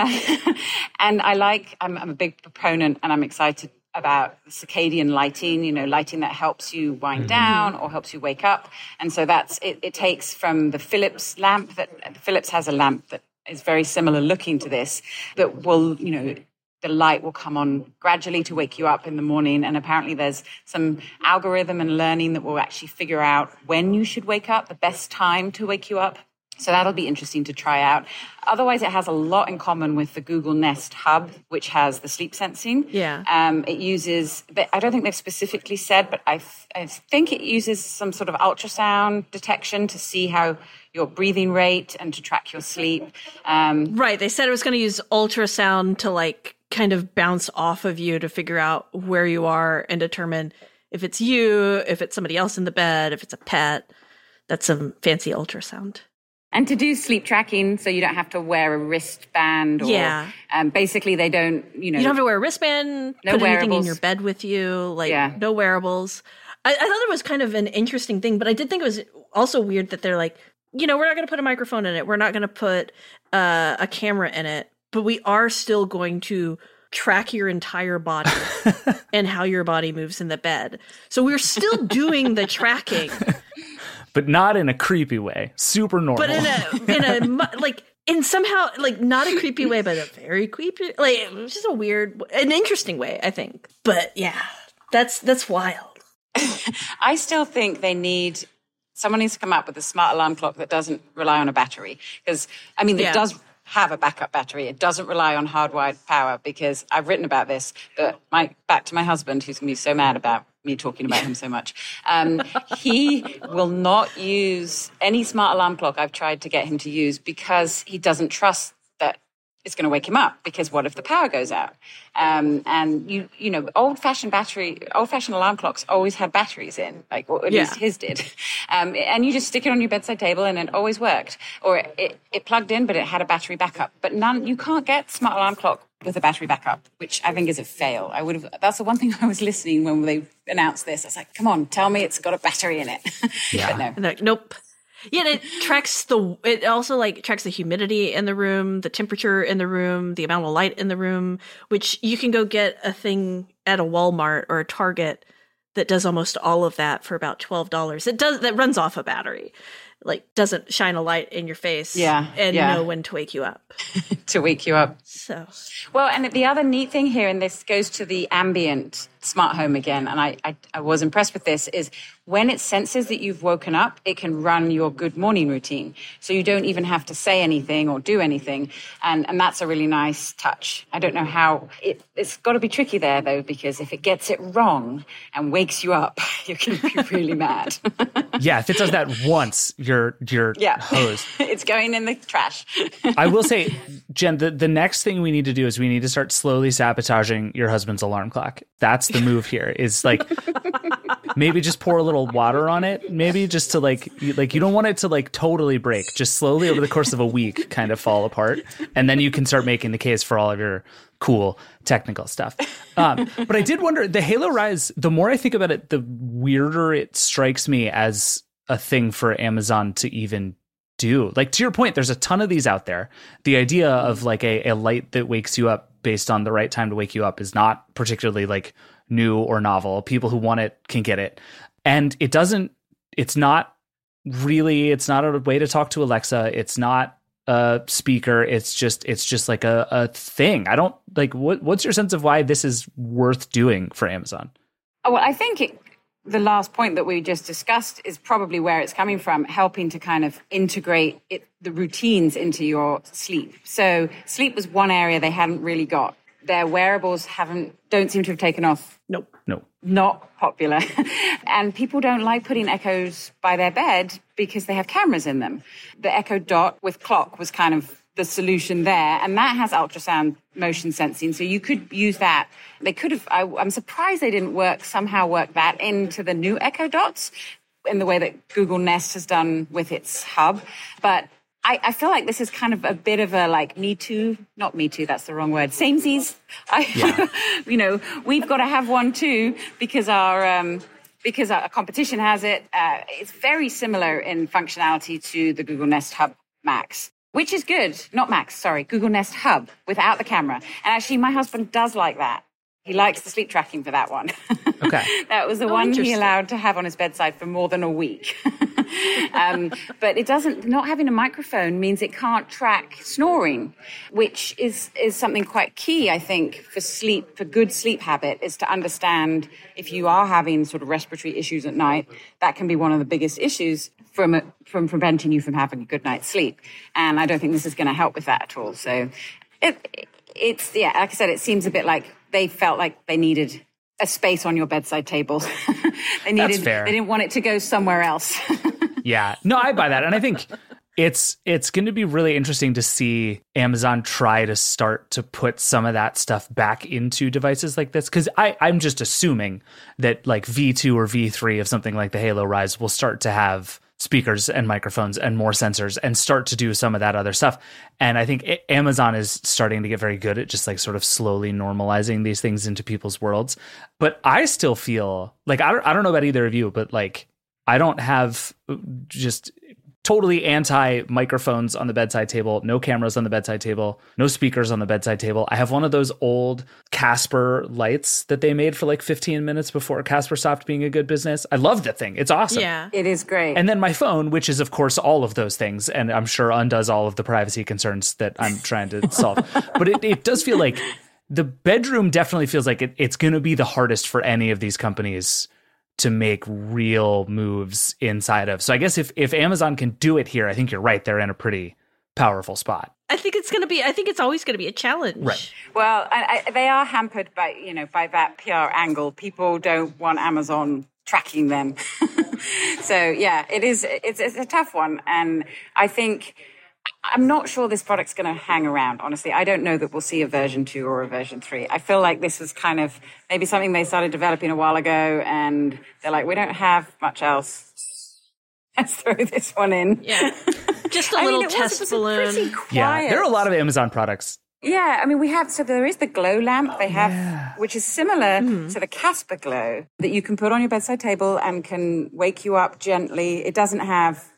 And I'm a big proponent, and I'm excited about circadian lighting, lighting that helps you wind down or helps you wake up. And so it takes from the Philips lamp Philips has a lamp that is very similar looking to this, that will, the light will come on gradually to wake you up in the morning. And apparently there's some algorithm and learning that will actually figure out when you should wake up, the best time to wake you up. So that'll be interesting to try out. Otherwise, it has a lot in common with the Google Nest Hub, which has the sleep sensing. Yeah. It uses, I don't think they've specifically said, but I think it uses some sort of ultrasound detection to see how your breathing rate and to track your sleep. Right. They said it was going to use ultrasound to like kind of bounce off of you to figure out where you are and determine if it's you, if it's somebody else in the bed, if it's a pet. That's some fancy ultrasound. And to do sleep tracking, so you don't have to wear a wristband. Or, basically, they don't, You don't have to wear a wristband, no put wearables. anything in your bed with you, no wearables. I thought it was kind of an interesting thing, but I did think it was also weird that they're like, we're not going to put a microphone in it. We're not going to put a camera in it, but we are still going to track your entire body and how your body moves in the bed. So we're still doing the tracking. But not in a creepy way. Super normal. But in somehow, not a creepy way, but a very creepy, it's just an interesting way, I think. But yeah, that's wild. I still think someone needs to come up with a smart alarm clock that doesn't rely on a battery. Because, it does have a backup battery. It doesn't rely on hardwired power, because I've written about this, but back to my husband, who's going to be so mad about me talking about him so much. He will not use any smart alarm clock I've tried to get him to use, because he doesn't trust that it's going to wake him up, because what if the power goes out? And old-fashioned alarm clocks always had batteries in, or at least his did. And you just stick it on your bedside table and it always worked. Or it plugged in, but it had a battery backup. But you can't get smart alarm clock with a battery backup, which I think is a fail. That's the one thing I was listening when they announced this. I was like, come on, tell me it's got a battery in it. Yeah. But no. Like, nope. Yeah, it also like tracks the humidity in the room, the temperature in the room, the amount of light in the room, which you can go get a thing at a Walmart or a Target that does almost all of that for about $12. That runs off a battery. Like doesn't shine a light in your face and know when to wake you up. To wake you up. So well, and the other neat thing here, and this goes to the ambient smart home again, and I was impressed with this, is when it senses that you've woken up, it can run your good morning routine. So you don't even have to say anything or do anything. And that's a really nice touch. I don't know how, it's got to be tricky there though, because if it gets it wrong and wakes you up, you can be really mad. Yeah, if it does that once, you're hosed. It's going in the trash. I will say, Jen, the next thing we need to do is we need to start slowly sabotaging your husband's alarm clock. That's the move here, is like maybe just pour a little water on it, maybe just to like you don't want it to like totally break, just slowly over the course of a week kind of fall apart, and then you can start making the case for all of your cool technical stuff. But I did wonder, the Halo Rise, the more I think about it, the weirder it strikes me as a thing for Amazon to even do. Like, to your point, there's a ton of these out there. The idea of like a light that wakes you up based on the right time to wake you up is not particularly like new or novel. People who want it can get it. And it's not a way to talk to Alexa. It's not a speaker. It's just like a thing. I don't like, what's your sense of why this is worth doing for Amazon? Well, I think the last point that we just discussed is probably where it's coming from, helping to kind of integrate the routines into your sleep. So sleep was one area they hadn't really got. Their wearables don't seem to have taken off. Nope. Not popular. And people don't like putting Echoes by their bed because they have cameras in them. The Echo Dot with clock was kind of the solution there. And that has ultrasound motion sensing. So you could use that. They could have, I'm surprised they didn't somehow work that into the new Echo Dots in the way that Google Nest has done with its hub. But I feel like this is kind of a bit of a like Me Too, not Me Too, that's the wrong word. Samesies. We've got to have one too because our competition has it. It's very similar in functionality to the Google Nest Hub Max, which is good. Not Max, sorry, Google Nest Hub without the camera. And actually my husband does like that. He likes the sleep tracking for that one. Okay. That was the one he allowed to have on his bedside for more than a week. But not having a microphone means it can't track snoring, which is something quite key, I think, for good sleep habit, is to understand if you are having sort of respiratory issues at night, that can be one of the biggest issues from preventing you from having a good night's sleep. And I don't think this is going to help with that at all. So it's like I said, it seems a bit like they felt like they needed a space on your bedside table. That's fair. They didn't want it to go somewhere else. Yeah, no, I buy that. And I think it's going to be really interesting to see Amazon try to start to put some of that stuff back into devices like this. Because I'm just assuming that like V2 or V3 of something like the Halo Rise will start to have speakers and microphones and more sensors and start to do some of that other stuff. And I think Amazon is starting to get very good at just like sort of slowly normalizing these things into people's worlds. But I still feel like, I don't know about either of you, but like, I don't have just totally anti microphones on the bedside table, no cameras on the bedside table, no speakers on the bedside table. I have one of those old Casper lights that they made for like 15 minutes before Casper stopped being a good business. I love that thing. It's awesome. Yeah, it is great. And then my phone, which is of course all of those things, and I'm sure undoes all of the privacy concerns that I'm trying to solve. But it does feel like the bedroom definitely feels like it's going to be the hardest for any of these companies to make real moves inside of. So I guess if Amazon can do it here, I think you're right. They're in a pretty powerful spot. I think it's always going to be a challenge. Right. Well, they are hampered by that PR angle. People don't want Amazon tracking them. So yeah, it's a tough one. And I think, I'm not sure this product's going to hang around, honestly. I don't know that we'll see a version 2 or a version 3. I feel like this was kind of maybe something they started developing a while ago, and they're like, we don't have much else. Let's throw this one in. Yeah. Just a little test balloon. Yeah, there are a lot of Amazon products. Yeah, I mean, there is the glow lamp they have, which is similar to the Casper Glow that you can put on your bedside table and can wake you up gently. It doesn't have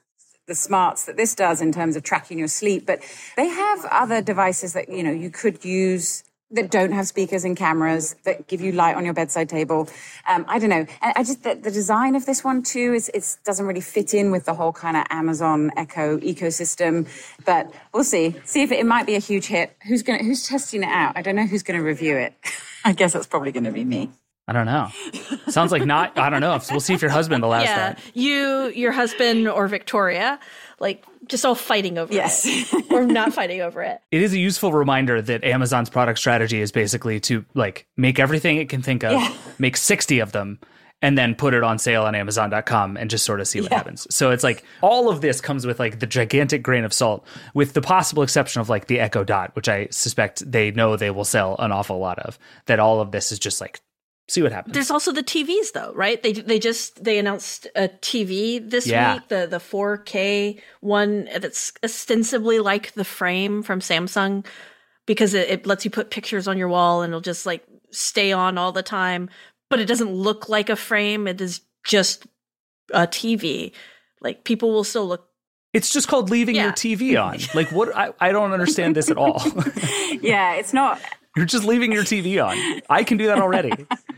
the smarts that this does in terms of tracking your sleep. But they have other devices that, you know, you could use that don't have speakers and cameras that give you light on your bedside table. I don't know. And I just, the design of this one too it doesn't really fit in with the whole kind of Amazon Echo ecosystem, but we'll see if it might be a huge hit. Who's testing it out? I don't know who's going to review it. I guess that's probably going to be me. I don't know. Sounds like not. I don't know. We'll see if your husband allows that. Your husband or Victoria, like just all fighting over it. Or not fighting over it. It is a useful reminder that Amazon's product strategy is basically to like make everything it can think of, make 60 of them, and then put it on sale on Amazon.com and just sort of see what happens. So it's like all of this comes with like the gigantic grain of salt, with the possible exception of like the Echo Dot, which I suspect they know they will sell an awful lot of. That all of this is just like, see what happens. There's also the TVs though, right? They announced a TV this week, the 4K one that's ostensibly like the Frame from Samsung, because it lets you put pictures on your wall and it'll just like stay on all the time, but it doesn't look like a Frame. It is just a TV. Like people will still look. It's just called leaving your TV on. Like what? I don't understand this at all. It's not. You're just leaving your TV on. I can do that already.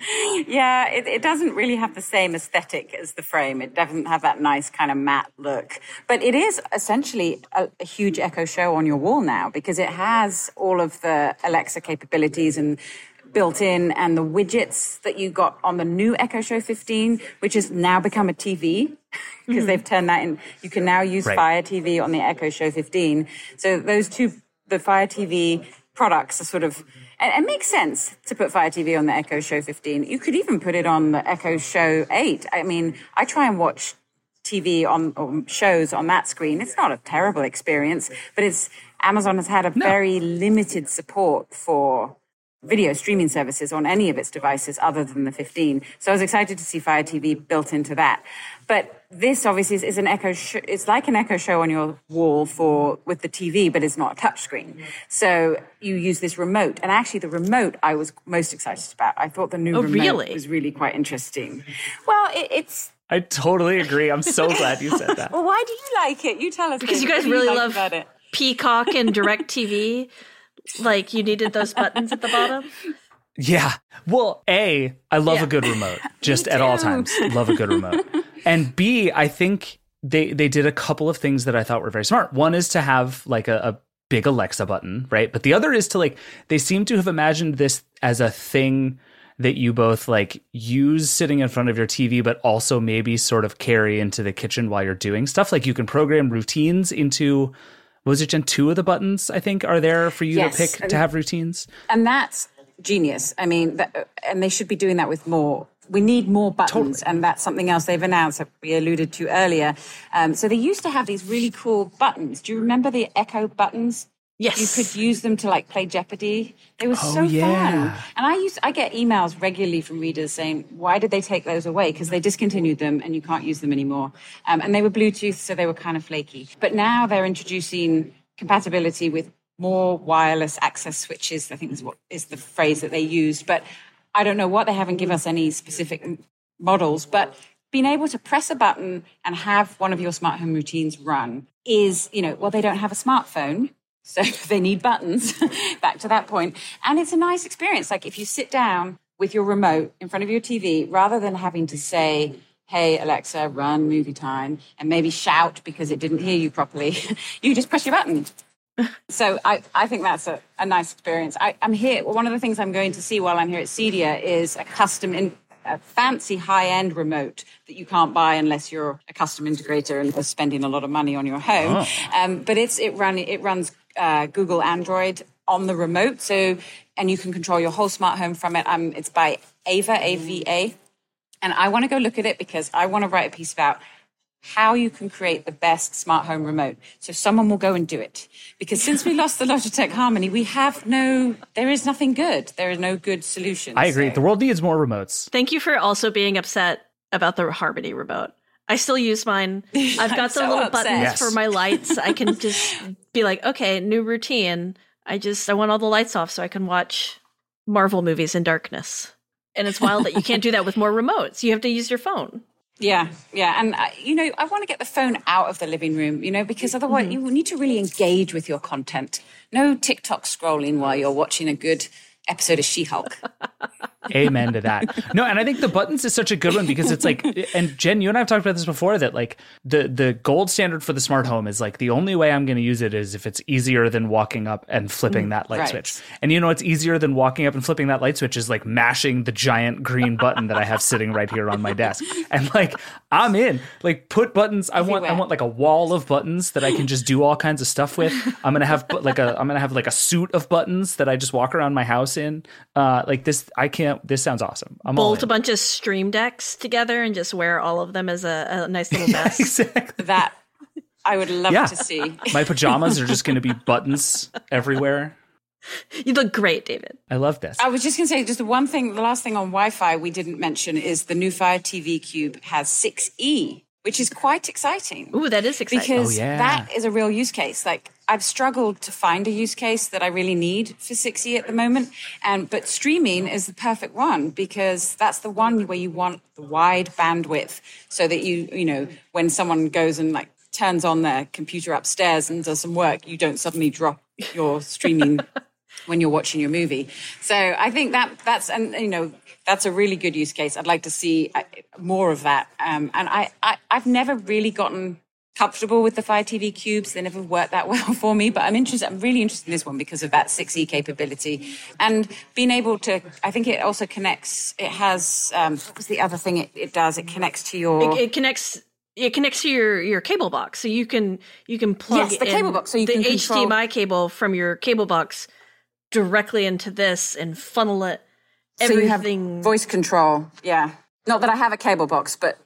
It doesn't really have the same aesthetic as the Frame. It doesn't have that nice kind of matte look. But it is essentially a huge Echo Show on your wall now, because it has all of the Alexa capabilities and built in, and the widgets that you got on the new Echo Show 15, which has now become a TV, because they've turned that in. You can now use Fire TV on the Echo Show 15. So those two, the Fire TV products are sort of, and it makes sense to put Fire TV on the Echo Show 15. You could even put it on the Echo Show 8. I mean, I try and watch TV or shows on that screen. It's not a terrible experience, but Amazon has had a very limited support for video streaming services on any of its devices other than the 15. So I was excited to see Fire TV built into that. But this obviously is an Echo Show. It's like an Echo Show on your wall with the TV, but it's not a touchscreen. So you use this remote. And actually the remote I was most excited about. I thought the new remote was really quite interesting. Well, it's... I totally agree. I'm so glad you said that. Well, why do you like it? You tell us. Because you guys really love Peacock and DirecTV. Like you needed those buttons at the bottom? Yeah. Well, A, I love a good remote. Just at all times. Love a good remote. And B, I think they did a couple of things that I thought were very smart. One is to have like a big Alexa button, right? But the other is to like, they seem to have imagined this as a thing that you both like use sitting in front of your TV, but also maybe sort of carry into the kitchen while you're doing stuff. Like you can program routines into... Was it Gen 2 of the buttons, I think, are there for you to pick to have routines? And that's genius. I mean, and they should be doing that with more. We need more buttons, and that's something else they've announced that we alluded to earlier. So they used to have these really cool buttons. Do you remember the Echo buttons? Yes. You could use them to like play Jeopardy. They were so fun. And I get emails regularly from readers saying, why did they take those away? Because they discontinued them and you can't use them anymore. And they were Bluetooth, so they were kind of flaky. But now they're introducing compatibility with more wireless access switches. I think is the phrase that they used. But I don't know what, they haven't given us any specific models. But being able to press a button and have one of your smart home routines run is, they don't have a smartphone. So they need buttons, back to that point. And it's a nice experience. Like if you sit down with your remote in front of your TV, rather than having to say, hey, Alexa, run movie time, and maybe shout because it didn't hear you properly, you just press your button. So I think that's a nice experience. I'm here. One of the things I'm going to see while I'm here at CEDIA is a fancy high-end remote that you can't buy unless you're a custom integrator and are spending a lot of money on your home. But it runs Google Android on the remote, and you can control your whole smart home from it. It's by Ava, A-V-A, and I want to go look at it because I want to write a piece about how you can create the best smart home remote. So someone will go and do it. Because since we lost the Logitech Harmony, there is nothing good. There is no good solution. I agree. The world needs more remotes. Thank you for also being upset about the Harmony remote. I still use mine. I've got the little buttons for my lights. I can just be like, okay, new routine. I want all the lights off so I can watch Marvel movies in darkness. And it's wild that you can't do that with more remotes. You have to use your phone. Yeah. And, I want to get the phone out of the living room, because otherwise you need to really engage with your content. No TikTok scrolling while you're watching a good episode of She-Hulk. Amen to that. No, and I think the buttons is such a good one because it's like, and Jen, you and I have talked about this before, that like the gold standard for the smart home is like the only way I'm going to use it is if it's easier than walking up and flipping that light switch. And it's easier than walking up and flipping that light switch is like mashing the giant green button that I have sitting right here on my desk. And like, I'm in. Like, put buttons. I want like a wall of buttons that I can just do all kinds of stuff with. I'm gonna have like a suit of buttons that I just walk around my house in. Like this, I can't. This sounds awesome. I'm bolt a bunch of Stream Decks together and just wear all of them as a nice little vest. Exactly. That I would love to see. My pajamas are just going to be buttons everywhere. You look great, David. I love this. I was just going to say, just the last thing on Wi-Fi we didn't mention is the new Fire TV Cube has 6E, which is quite exciting. Ooh, that is exciting. Because that is a real use case. Like, I've struggled to find a use case that I really need for 6E at the moment. But streaming is the perfect one because that's the one where you want the wide bandwidth so that you when someone goes and like turns on their computer upstairs and does some work, you don't suddenly drop your streaming when you're watching your movie. So I think that's a really good use case. I'd like to see more of that. And I've never really gotten comfortable with the Fire TV Cubes. They never worked that well for me, but I'm really interested in this one because of that 6E capability and being able to, I think it also connects, it has, what was the other thing it does? It connects to your... It connects to your cable box. So you can plug the cable box. So you can control HDMI cable from your cable box directly into this and funnel it. Everything. So you have voice control. Yeah. Not that I have a cable box, but...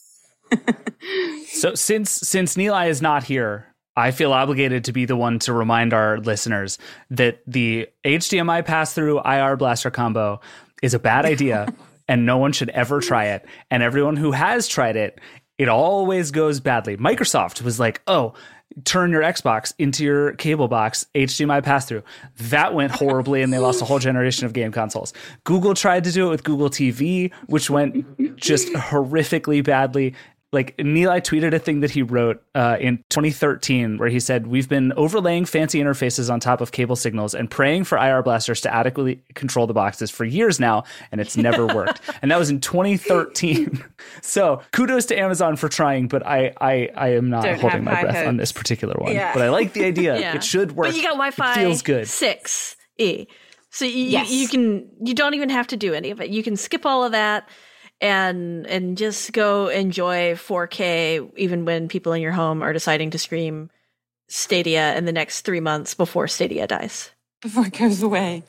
So since Nilay is not here, I feel obligated to be the one to remind our listeners that the HDMI pass-through IR blaster combo is a bad idea and no one should ever try it. And everyone who has tried it, it always goes badly. Microsoft was like, oh, turn your Xbox into your cable box, HDMI pass-through. That went horribly, and they lost a whole generation of game consoles. Google tried to do it with Google TV, which went just horrifically badly. Like, Nilay tweeted a thing that he wrote in 2013 where he said, we've been overlaying fancy interfaces on top of cable signals and praying for IR blasters to adequately control the boxes for years now, and it's never worked. And that was in 2013. So kudos to Amazon for trying, but I am not holding my breath on this particular one. Yeah. But I like the idea. Yeah. It should work. But you got Wi-Fi. It feels good. 6E. So you don't even have to do any of it. You can skip all of that. And just go enjoy 4K even when people in your home are deciding to stream Stadia in the next 3 months before Stadia dies. Before it goes away.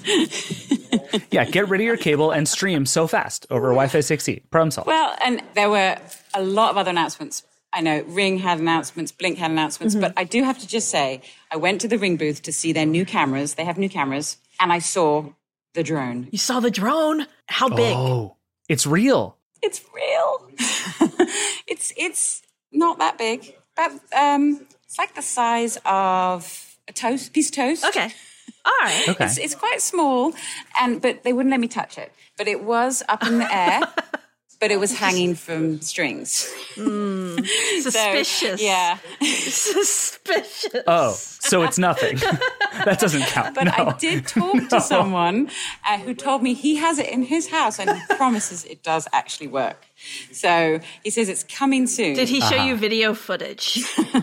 Yeah, get rid of your cable and stream so fast over Wi-Fi 6E. Problem solved. Well, and there were a lot of other announcements. I know Ring had announcements, Blink had announcements, but I do have to just say, I went to the Ring booth to see their new cameras. They have new cameras, and I saw the drone. You saw the drone? How big? Oh. It's real. It's real. It's not that big, but it's like the size of a piece of toast. Okay. All right. Okay. It's quite small, but they wouldn't let me touch it. But it was up in the air, but it was hanging from strings. Suspicious. So, yeah. Suspicious. Oh, so it's nothing. That doesn't count. But I did talk to someone who told me he has it in his house and he promises it does actually work. So he says it's coming soon. Did he show you video footage?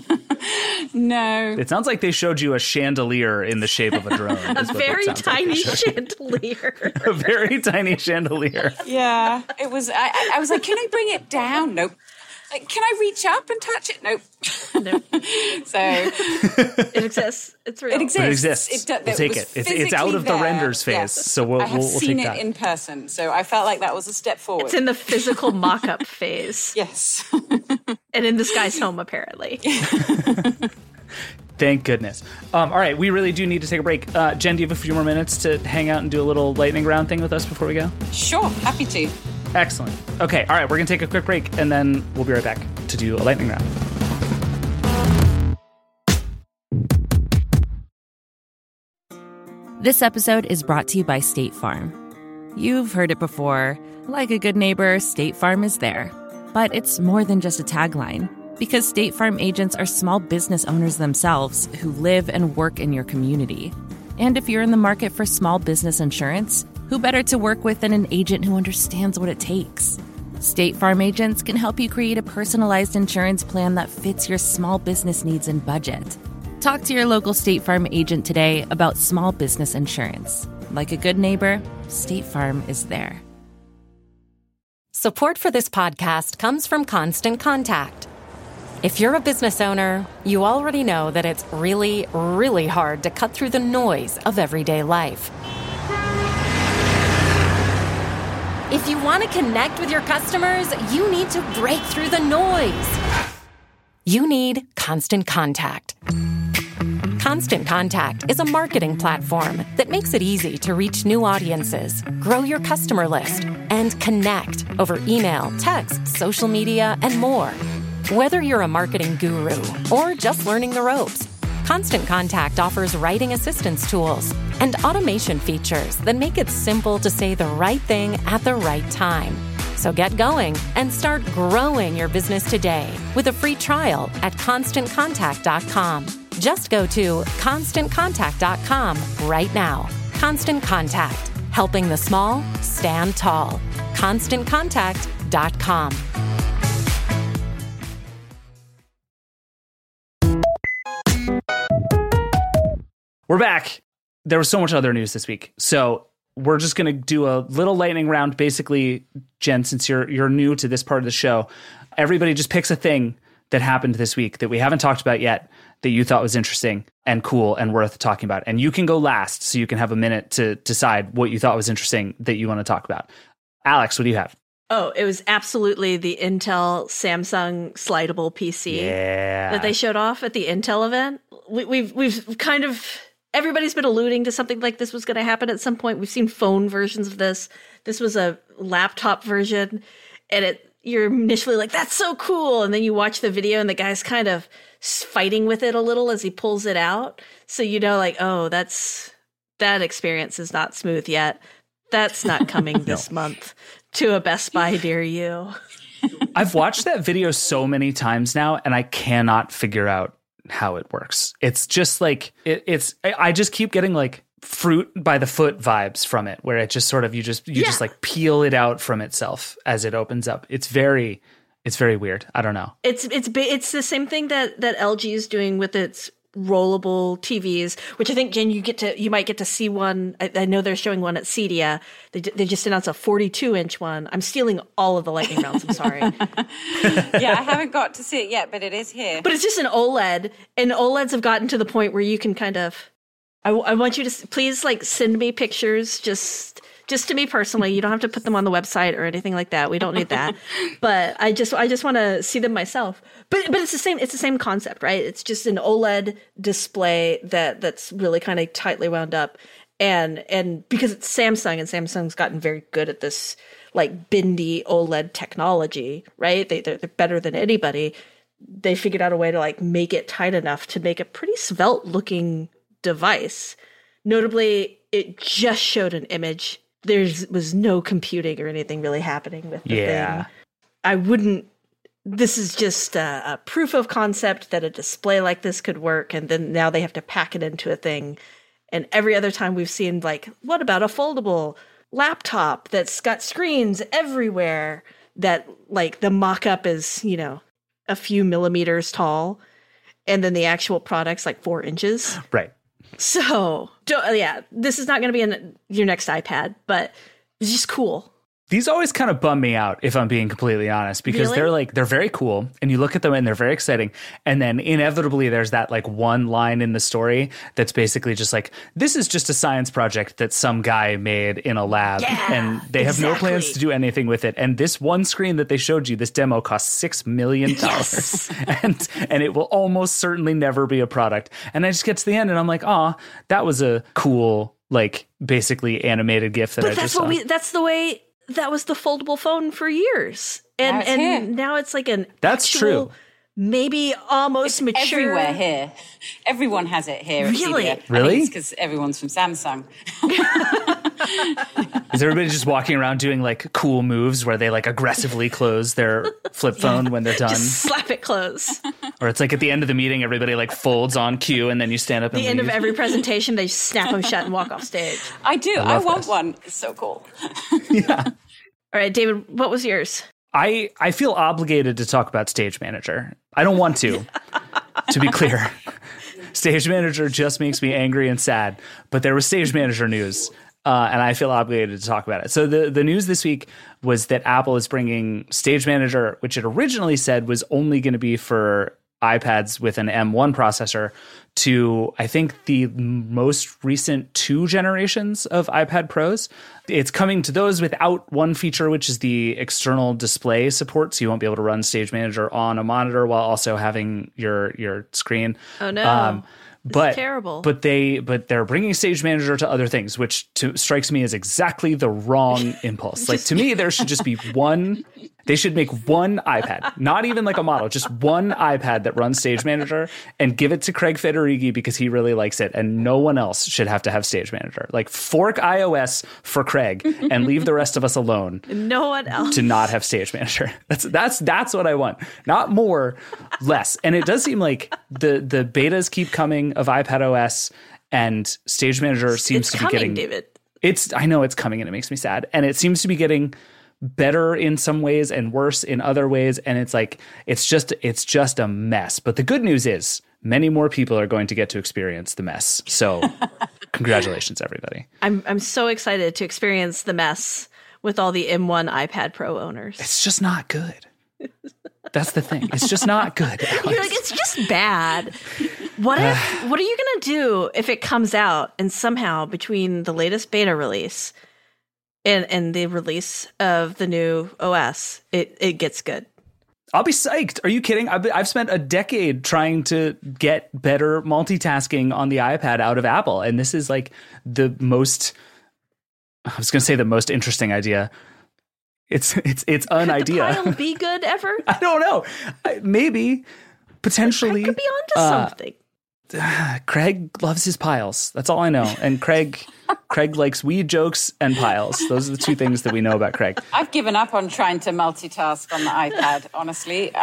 No. It sounds like they showed you a chandelier in the shape of a drone. A very tiny chandelier. A very tiny chandelier. Yeah. It was, I was like, can I bring it down? Nope. Like, can I reach up and touch it? Nope. Nope. So it exists. It's real. It exists. It exists. We'll take it. It's out of the renders phase, yes. So we'll take that. I have seen it in person, so I felt like that was a step forward. It's in the physical mock-up phase. Yes. And in this guy's home, apparently. Thank goodness. All right, we really do need to take a break. Jen, do you have a few more minutes to hang out and do a little lightning round thing with us before we go? Sure, happy to. Excellent. Okay, all right, we're going to take a quick break, and then we'll be right back to do a lightning round. This episode is brought to you by State Farm. You've heard it before. Like a good neighbor, State Farm is there. But it's more than just a tagline, because State Farm agents are small business owners themselves who live and work in your community. And if you're in the market for small business insurance, who better to work with than an agent who understands what it takes? State Farm agents can help you create a personalized insurance plan that fits your small business needs and budget. Talk to your local State Farm agent today about small business insurance. Like a good neighbor, State Farm is there. Support for this podcast comes from Constant Contact. If you're a business owner, you already know that it's really, really hard to cut through the noise of everyday life. If you want to connect with your customers, you need to break through the noise. You need Constant Contact. Constant Contact is a marketing platform that makes it easy to reach new audiences, grow your customer list, and connect over email, text, social media, and more. Whether you're a marketing guru or just learning the ropes, Constant Contact offers writing assistance tools and automation features that make it simple to say the right thing at the right time. So get going and start growing your business today with a free trial at ConstantContact.com. Just go to ConstantContact.com right now. Constant Contact, helping the small stand tall. ConstantContact.com. We're back. There was so much other news this week. So we're just going to do a little lightning round. Basically, Jen, since you're new to this part of the show, everybody just picks a thing that happened this week that we haven't talked about yet that you thought was interesting and cool and worth talking about. And you can go last so you can have a minute to decide what you thought was interesting that you want to talk about. Alex, what do you have? Oh, it was absolutely the Intel Samsung slidable PC that they showed off at the Intel event. We've kind of... Everybody's been alluding to something like this was going to happen at some point. We've seen phone versions of this. This was a laptop version, and you're initially like, that's so cool. And then you watch the video, and the guy's kind of fighting with it a little as he pulls it out. So you know, like, oh, that experience is not smooth yet. That's not coming this month to a Best Buy near you. I've watched that video so many times now, and I cannot figure out how it works. It's just like I just keep getting like fruit by the foot vibes from it, where it just sort of you just like peel it out from itself as it opens up. It's very weird. I don't know. It's the same thing that LG is doing with its rollable TVs, which I think, Jen, you might get to see one. I know they're showing one at CEDIA. They just announced a 42-inch one. I'm stealing all of the lightning rounds. I'm sorry. Yeah, I haven't got to see it yet, but it is here. But it's just an OLED, and OLEDs have gotten to the point where you can kind of. I want you to please like send me pictures just to me personally. You don't have to put them on the website or anything like that. We don't need that. But I just want to see them myself. But it's the same concept, right? It's just an OLED display that's really kind of tightly wound up. And because it's Samsung, and Samsung's gotten very good at this like bendy OLED technology, right? They're better than anybody. They figured out a way to like make it tight enough to make a pretty svelte looking device. Notably, it just showed an image. There was no computing or anything really happening with the thing. This is just a proof of concept that a display like this could work, and then now they have to pack it into a thing. And every other time we've seen, like, what about a foldable laptop that's got screens everywhere that, like, the mock-up is, you know, a few millimeters tall, and then the actual product's like 4 inches. Right. So, this is not going to be your next iPad, but it's just cool. These always kind of bum me out, if I'm being completely honest, because they're very cool, and you look at them and they're very exciting. And then inevitably there's that like one line in the story that's basically just like, this is just a science project that some guy made in a lab, and they have no plans to do anything with it. And this one screen that they showed you, this demo, cost $6 million. Yes. and it will almost certainly never be a product. And I just get to the end and I'm like, oh, that was a cool, like basically animated GIF that I just saw. That's the way. That was the foldable phone for years. And now it's like an That's true. Maybe almost it's mature. Everywhere here. Everyone has it here. Really? At CEDIA. Really? I think it's because everyone's from Samsung. Is everybody just walking around doing like cool moves where they like aggressively close their flip phone when they're done? Just slap it close. Or it's like at the end of the meeting, everybody like folds on cue and then you stand up and the end of every presentation, they snap them shut and walk off stage. I do. I want one. It's so cool. Yeah. All right, David, what was yours? I feel obligated to talk about Stage Manager. I don't want to be clear. Stage Manager just makes me angry and sad. But there was Stage Manager news, and I feel obligated to talk about it. So the news this week was that Apple is bringing Stage Manager, which it originally said was only going to be for iPads with an M1 processor, to, I think, the most recent 2 generations of iPad Pros. It's coming to those without one feature, which is the external display support. So you won't be able to run Stage Manager on a monitor while also having your screen. Oh, no. But terrible. But they're bringing Stage Manager to other things, which strikes me as exactly the wrong impulse. Like, to me, there should just be one. They should make one iPad, not even like a model, just one iPad that runs Stage Manager, and give it to Craig Federighi because he really likes it, and no one else should have to have Stage Manager. Like, fork iOS for Craig and leave the rest of us alone. No one else to not have Stage Manager. That's what I want. Not more, less. And it does seem like the betas keep coming of iPadOS, and Stage Manager seems to be getting. David. I know it's coming, and it makes me sad, and it seems to be getting better in some ways and worse in other ways, and it's just a mess. But the good news is many more people are going to get to experience the mess. So congratulations, everybody. I'm so excited to experience the mess with all the M1 iPad Pro owners. It's just not good. That's the thing. It's just not good. You're like, it's just bad. What are you going to do if it comes out and somehow between the latest beta release and the release of the new OS, it gets good? I'll be psyched. Are you kidding? I've spent a decade trying to get better multitasking on the iPad out of Apple, and this is like the most interesting idea. It's an idea. Could the pile be good ever? I don't know. Maybe. Potentially. Craig could be onto something. Craig loves his piles. That's all I know. And Craig likes weed jokes and piles. Those are the 2 things that we know about Craig. I've given up on trying to multitask on the iPad, honestly.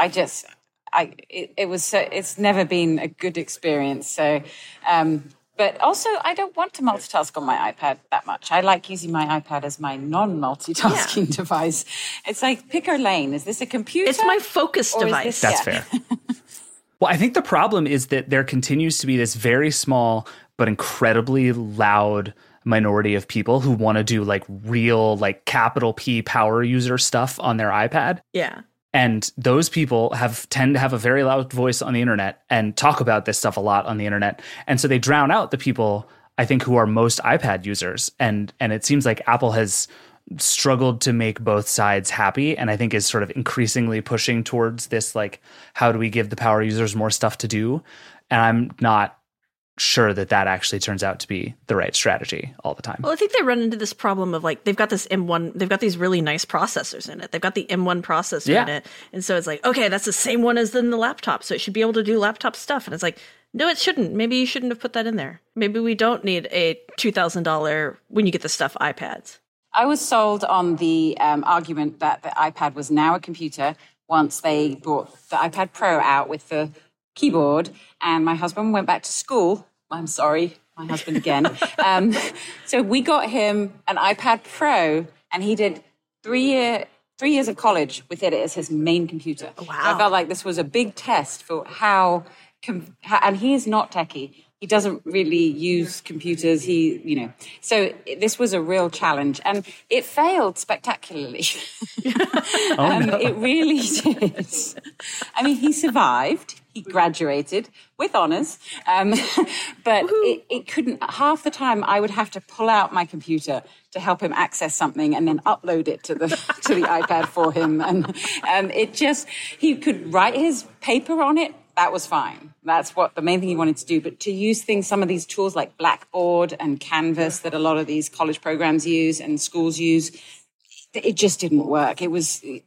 It's never been a good experience. So, but also I don't want to multitask on my iPad that much. I like using my iPad as my non-multitasking device. It's like, pick a lane. Is this a computer? It's my focus device. That's fair. Well, I think the problem is that there continues to be this very small but incredibly loud minority of people who want to do like real, like capital P power user stuff on their iPad. Yeah. And those people tend to have a very loud voice on the internet and talk about this stuff a lot on the internet. And so they drown out the people, I think, who are most iPad users. And it seems like Apple has struggled to make both sides happy, and I think is sort of increasingly pushing towards this, like, how do we give the power users more stuff to do? And I'm not sure that actually turns out to be the right strategy all the time. Well, I think they run into this problem of like, they've got this M1, they've got these really nice processors in it. They've got the M1 processor in it. And so it's like, okay, that's the same one as in the laptop. So it should be able to do laptop stuff. And it's like, no, it shouldn't. Maybe you shouldn't have put that in there. Maybe we don't need a $2,000 when you get the stuff iPads. I was sold on the argument that the iPad was now a computer once they brought the iPad Pro out with the keyboard, and my husband went back to school. I'm sorry, my husband again. So we got him an iPad Pro, and he did 3 years of college with it as his main computer. Wow. So I felt like this was a big test for how and he is not techie. He doesn't really use computers. So this was a real challenge, and it failed spectacularly. It really did. I mean, he survived. He graduated with honors, but it couldn't. Half the time, I would have to pull out my computer to help him access something, and then upload it to the iPad for him. And he could write his paper on it. That was fine. That's what the main thing he wanted to do. But to use some of these tools like Blackboard and Canvas that a lot of these college programs use and schools use, it just didn't work.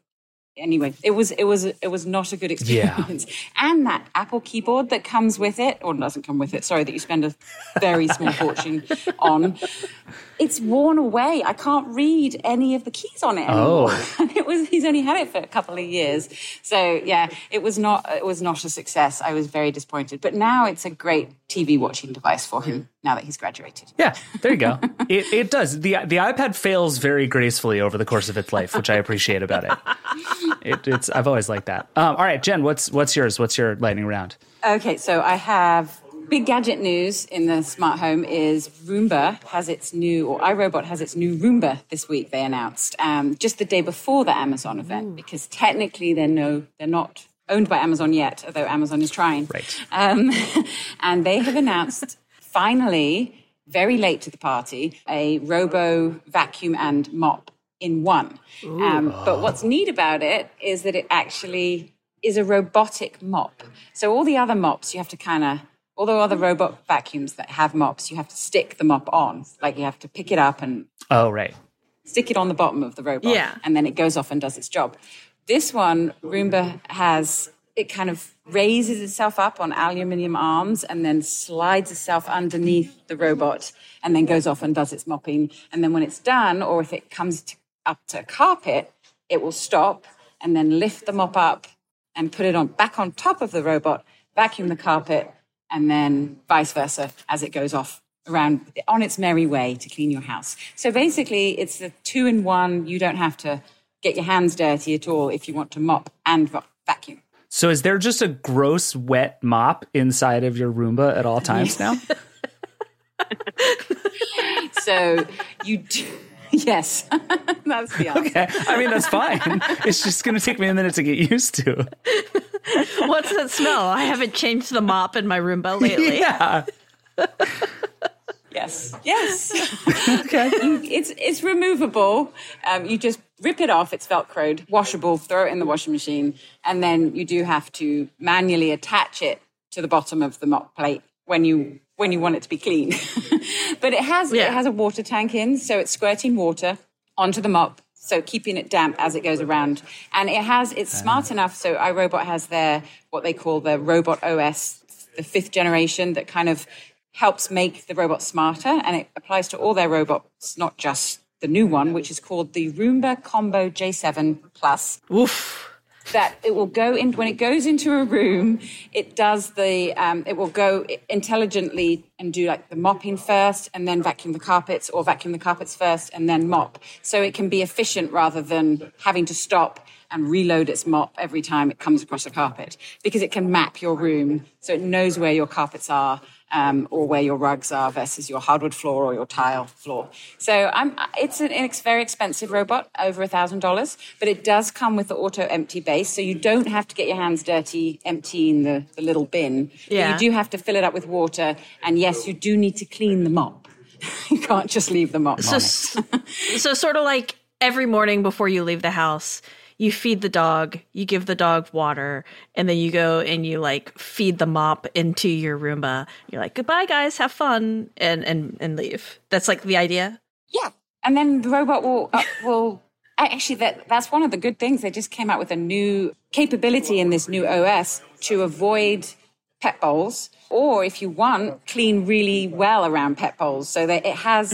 Anyway, it was not a good experience. Yeah. And that Apple keyboard that comes with it, or doesn't come with it, sorry, that you spend a very small fortune on, it's worn away. I can't read any of the keys on it anymore. Oh. He's only had it for a couple of years. So yeah, it was not a success. I was very disappointed. But now it's a great TV watching device for him now that he's graduated. Yeah, there you go. It does. The iPad fails very gracefully over the course of its life, which I appreciate about it. I've always liked that. All right, Jen, what's yours? What's your lightning round? Okay, so I have big gadget news in the smart home is iRobot has its new Roomba this week, they announced, just the day before the Amazon event, because technically they're not owned by Amazon yet, although Amazon is trying. Right. And they have announced, finally, very late to the party, a Robo vacuum and mop in one. But what's neat about it is that it actually is a robotic mop. So all the other mops, you have to all the other robot vacuums that have mops, you have to stick the mop on. Like you have to pick it up and stick it on the bottom of the robot. Yeah. And then it goes off and does its job. This one, Roomba it kind of raises itself up on aluminum arms and then slides itself underneath the robot and then goes off and does its mopping. And then when it's done, or if it comes up to a carpet, it will stop and then lift the mop up and put it back on top of the robot, vacuum the carpet, and then vice versa as it goes off around on its merry way to clean your house. So basically, it's the 2-in-1. You don't have to get your hands dirty at all if you want to mop and vacuum. So is there just a gross, wet mop inside of your Roomba at all times now? So you do. Yes, that's the answer. Okay, I mean, that's fine. It's just going to take me a minute to get used to. What's that smell? I haven't changed the mop in my Roomba lately. Yeah. Yes. Okay. It's removable. You just rip it off. It's Velcroed, washable, throw it in the washing machine. And then you do have to manually attach it to the bottom of the mop plate when you want it to be clean. But it has a water tank in, so it's squirting water onto the mop, so keeping it damp as it goes around. And it's smart enough, so iRobot has what they call the Robot OS, the 5th generation, that kind of helps make the robot smarter, and it applies to all their robots, not just the new one, which is called the Roomba Combo J7 Plus. Oof. That it will go in when it goes into a room. It does it will go intelligently and do like the mopping first, and then vacuum the carpets, or vacuum the carpets first and then mop. So it can be efficient rather than having to stop and reload its mop every time it comes across a carpet, because it can map your room so it knows where your carpets are. Or where your rugs are versus your hardwood floor or your tile floor. So it's a very expensive robot, over $1,000, but it does come with the auto empty base, so you don't have to get your hands dirty emptying the little bin. Yeah. But you do have to fill it up with water, and yes, you do need to clean the mop. You can't just leave the mop on it. So sort of like every morning before you leave the house, you feed the dog, you give the dog water, and then you go and you like feed the mop into your Roomba. You're like, goodbye, guys, have fun, and leave. That's like the idea. Yeah, and then the robot will actually that's one of the good things. They just came out with a new capability in this new OS to avoid pet bowls, or if you want, clean really well around pet bowls. So that it has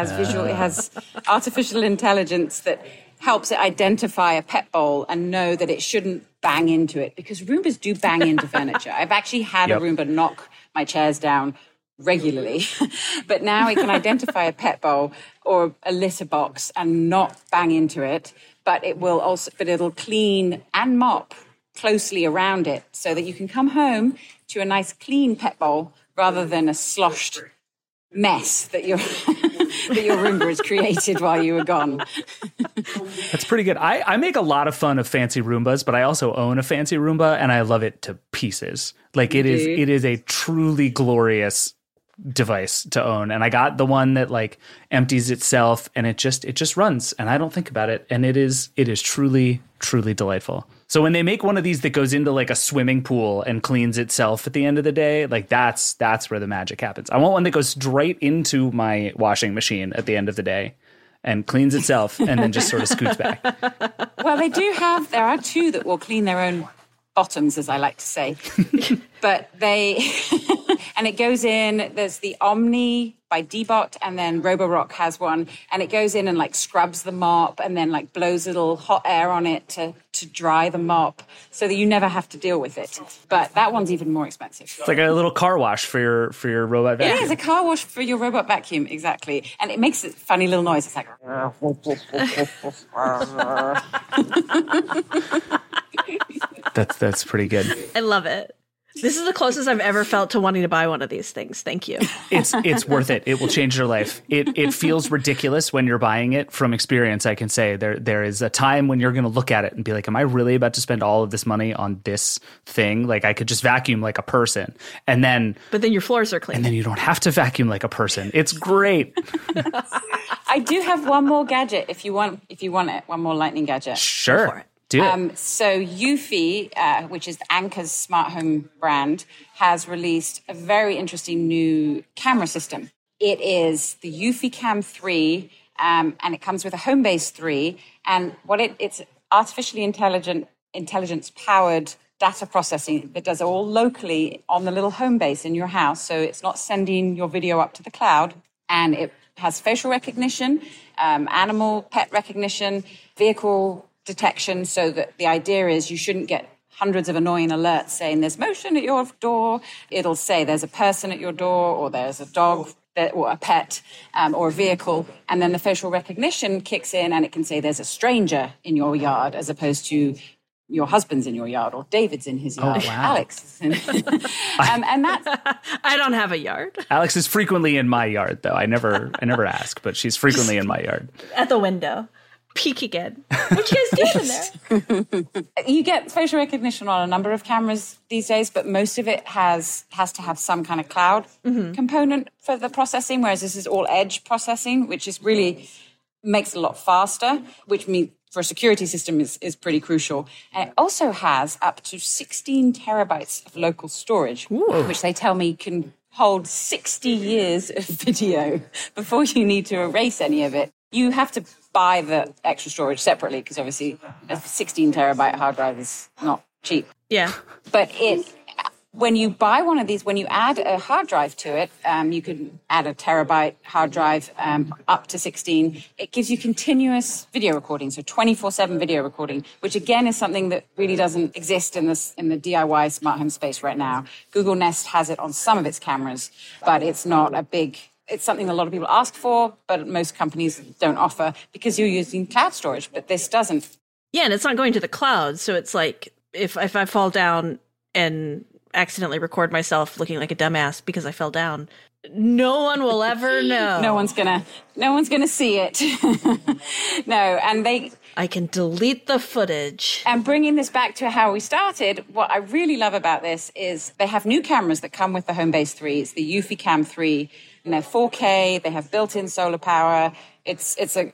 artificial intelligence that helps it identify a pet bowl and know that it shouldn't bang into it, because Roombas do bang into furniture. I've actually had a Roomba knock my chairs down regularly, but now it can identify a pet bowl or a litter box and not bang into it, but it'll clean and mop closely around it so that you can come home to a nice clean pet bowl rather than a sloshed mess that your Roomba has created while you were gone. That's pretty good. I make a lot of fun of fancy Roombas, but I also own a fancy Roomba, and I love it to pieces. Like it is a truly glorious device to own. And I got the one that like empties itself, and it just runs, and I don't think about it. And it is truly, truly delightful. So when they make one of these that goes into like a swimming pool and cleans itself at the end of the day, like that's where the magic happens. I want one that goes straight into my washing machine at the end of the day and cleans itself and then just sort of scoots back. Well, there are two that will clean their own bottoms, as I like to say. But and it goes in, there's the Omni by Dbot, and then Roborock has one, and it goes in and like scrubs the mop and then like blows a little hot air on it to dry the mop so that you never have to deal with it. But that one's even more expensive. It's like a little car wash for your robot vacuum. Yeah, it's a car wash for your robot vacuum, exactly. And it makes a funny little noise. It's like... That's pretty good. I love it. This is the closest I've ever felt to wanting to buy one of these things. Thank you. It's worth it. It will change your life. It feels ridiculous when you're buying it. From experience, I can say there is a time when you're going to look at it and be like, am I really about to spend all of this money on this thing? Like, I could just vacuum like a person. But then your floors are clean. And then you don't have to vacuum like a person. It's great. I do have one more gadget if you want it. One more lightning gadget. Sure. Go for it. Do it. So Eufy, which is Anker's smart home brand, has released a very interesting new camera system. It is the Eufy Cam 3, and it comes with a Homebase 3. And it's artificially intelligence-powered data processing that does it all locally on the little Homebase in your house. So it's not sending your video up to the cloud. And it has facial recognition, animal, pet recognition, vehicle detection, so that the idea is you shouldn't get hundreds of annoying alerts saying there's motion at your door. It'll say there's a person at your door, or there's a dog or a pet or a vehicle. And then the facial recognition kicks in and it can say there's a stranger in your yard, as opposed to your husband's in your yard or David's in his yard. Oh, wow. Alex. And that's... I don't have a yard. Alex is frequently in my yard, though. I never ask, but she's frequently in my yard. At the window. Peek again. What you guys doing there? You get facial recognition on a number of cameras these days, but most of it has to have some kind of cloud component for the processing, whereas this is all edge processing, which is really makes it a lot faster, which means for a security system is pretty crucial. And it also has up to 16 terabytes of local storage, which they tell me can hold 60 years of video before you need to erase any of it. You have to buy the extra storage separately because obviously a 16 terabyte hard drive is not cheap. Yeah. But when you buy one of these, when you add a hard drive to it, you can add a terabyte hard drive up to 16. It gives you continuous video recording, so 24/7 video recording, which again is something that really doesn't exist in the DIY smart home space right now. Google Nest has it on some of its cameras, but it's not it's something a lot of people ask for, but most companies don't offer because you're using cloud storage, but this doesn't. Yeah, and it's not going to the cloud, so it's like if I fall down and accidentally record myself looking like a dumbass because I fell down, no one will ever know. No one's gonna see it. No, and I can delete the footage. And bringing this back to how we started, what I really love about this is they have new cameras that come with the Homebase 3. It's the Eufy Cam 3, and they're 4K. They have built-in solar power. It's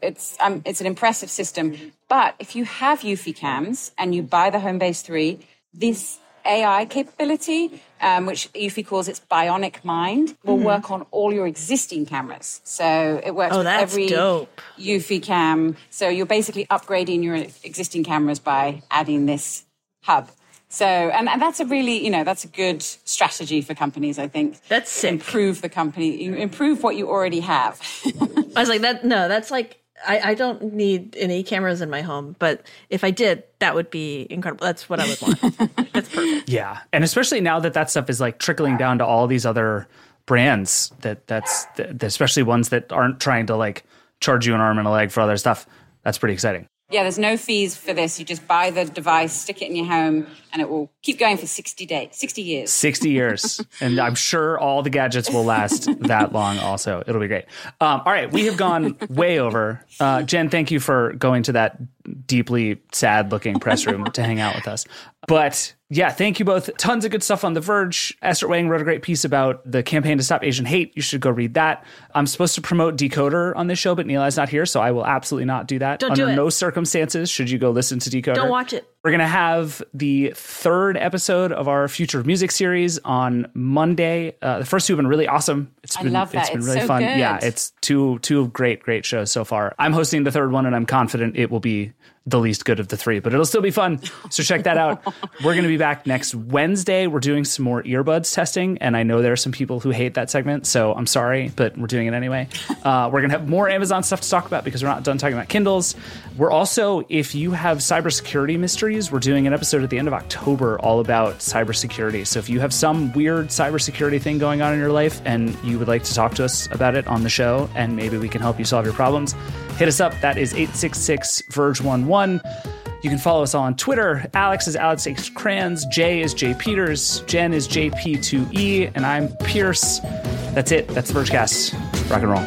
an impressive system. But if you have Eufy cams and you buy the Homebase 3, this AI capability, which Eufy calls its bionic mind, will work on all your existing cameras. So it works with every dope. Eufy cam. So you're basically upgrading your existing cameras by adding this hub. So, and that's a really, that's a good strategy for companies, I think. That's sick. Improve the company, improve what you already have. I was like, that's like, I don't need any cameras in my home, but if I did, that would be incredible. That's what I would want. That's perfect. Yeah. And especially now that stuff is like trickling down to all these other brands that's especially ones that aren't trying to like charge you an arm and a leg for other stuff. That's pretty exciting. Yeah, there's no fees for this. You just buy the device, stick it in your home, and it will keep going for 60 years. 60 years. And I'm sure all the gadgets will last that long also. It'll be great. All right, we have gone way over. Jen, thank you for going to that deeply sad-looking press room to hang out with us. But Yeah, thank you both. Tons of good stuff on The Verge. Esther Wang wrote a great piece about the campaign to stop Asian hate. You should go read that. I'm supposed to promote Decoder on this show, but Nilai's not here, so I will absolutely not do that. Don't do it. Under no circumstances should you go listen to Decoder. Don't watch it. We're going to have the third episode of our Future of Music series on Monday. The first two have been really awesome. I love that. It's been It's really so fun. good. Yeah, it's two great shows so far. I'm hosting the third one, and I'm confident it will be the least good of the three, but it'll still be fun. So check that out. We're going to be back next Wednesday. We're doing some more earbuds testing, and I know there are some people who hate that segment, so I'm sorry, but we're doing it anyway. We're going to have more Amazon stuff to talk about because we're not done talking about Kindles. We're also, if you have cybersecurity mysteries, we're doing an episode at the end of October all about cybersecurity. So if you have some weird cybersecurity thing going on in your life and you would like to talk to us about it on the show, and maybe we can help you solve your problems, hit us up. That is 866-VERGE11. You can follow us all on Twitter. Alex is Alex H. Kranz. Jay is Jay Peters. Jen is JP2E. And I'm Pierce. That's it. That's the Vergecast. Rock and roll.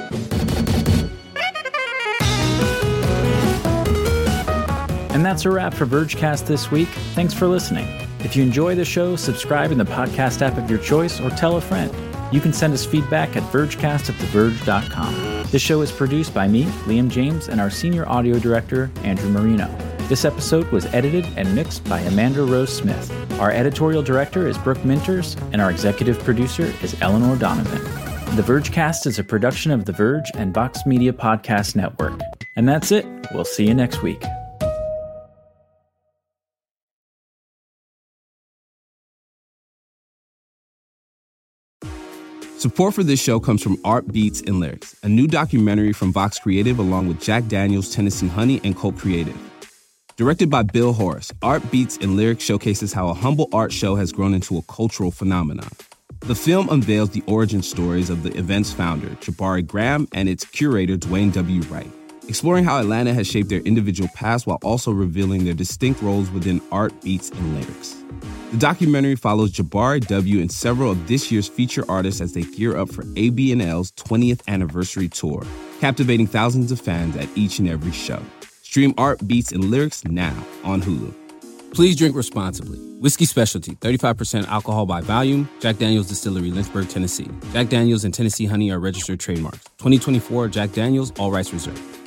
And that's a wrap for Vergecast this week. Thanks for listening. If you enjoy the show, subscribe in the podcast app of your choice or tell a friend. You can send us feedback at vergecast@theverge.com. This show is produced by me, Liam James, and our senior audio director, Andrew Marino. This episode was edited and mixed by Amanda Rose Smith. Our editorial director is Brooke Minters, and our executive producer is Eleanor Donovan. The Vergecast is a production of The Verge and Vox Media Podcast Network. And that's it. We'll see you next week. Support for this show comes from Art Beats and Lyrics, a new documentary from Vox Creative along with Jack Daniels, Tennessee Honey, and Colt Creative. Directed by Bill Horace, Art Beats and Lyrics showcases how a humble art show has grown into a cultural phenomenon. The film unveils the origin stories of the event's founder, Jabari Graham, and its curator, Dwayne W. Wright, exploring how Atlanta has shaped their individual paths while also revealing their distinct roles within Art Beats and Lyrics. The documentary follows Jabari W. and several of this year's feature artists as they gear up for AB&L's 20th anniversary tour, captivating thousands of fans at each and every show. Stream Art Beats and Lyrics now on Hulu. Please drink responsibly. Whiskey Specialty, 35% alcohol by volume. Jack Daniel's Distillery, Lynchburg, Tennessee. Jack Daniel's and Tennessee Honey are registered trademarks. 2024 Jack Daniel's, all rights reserved.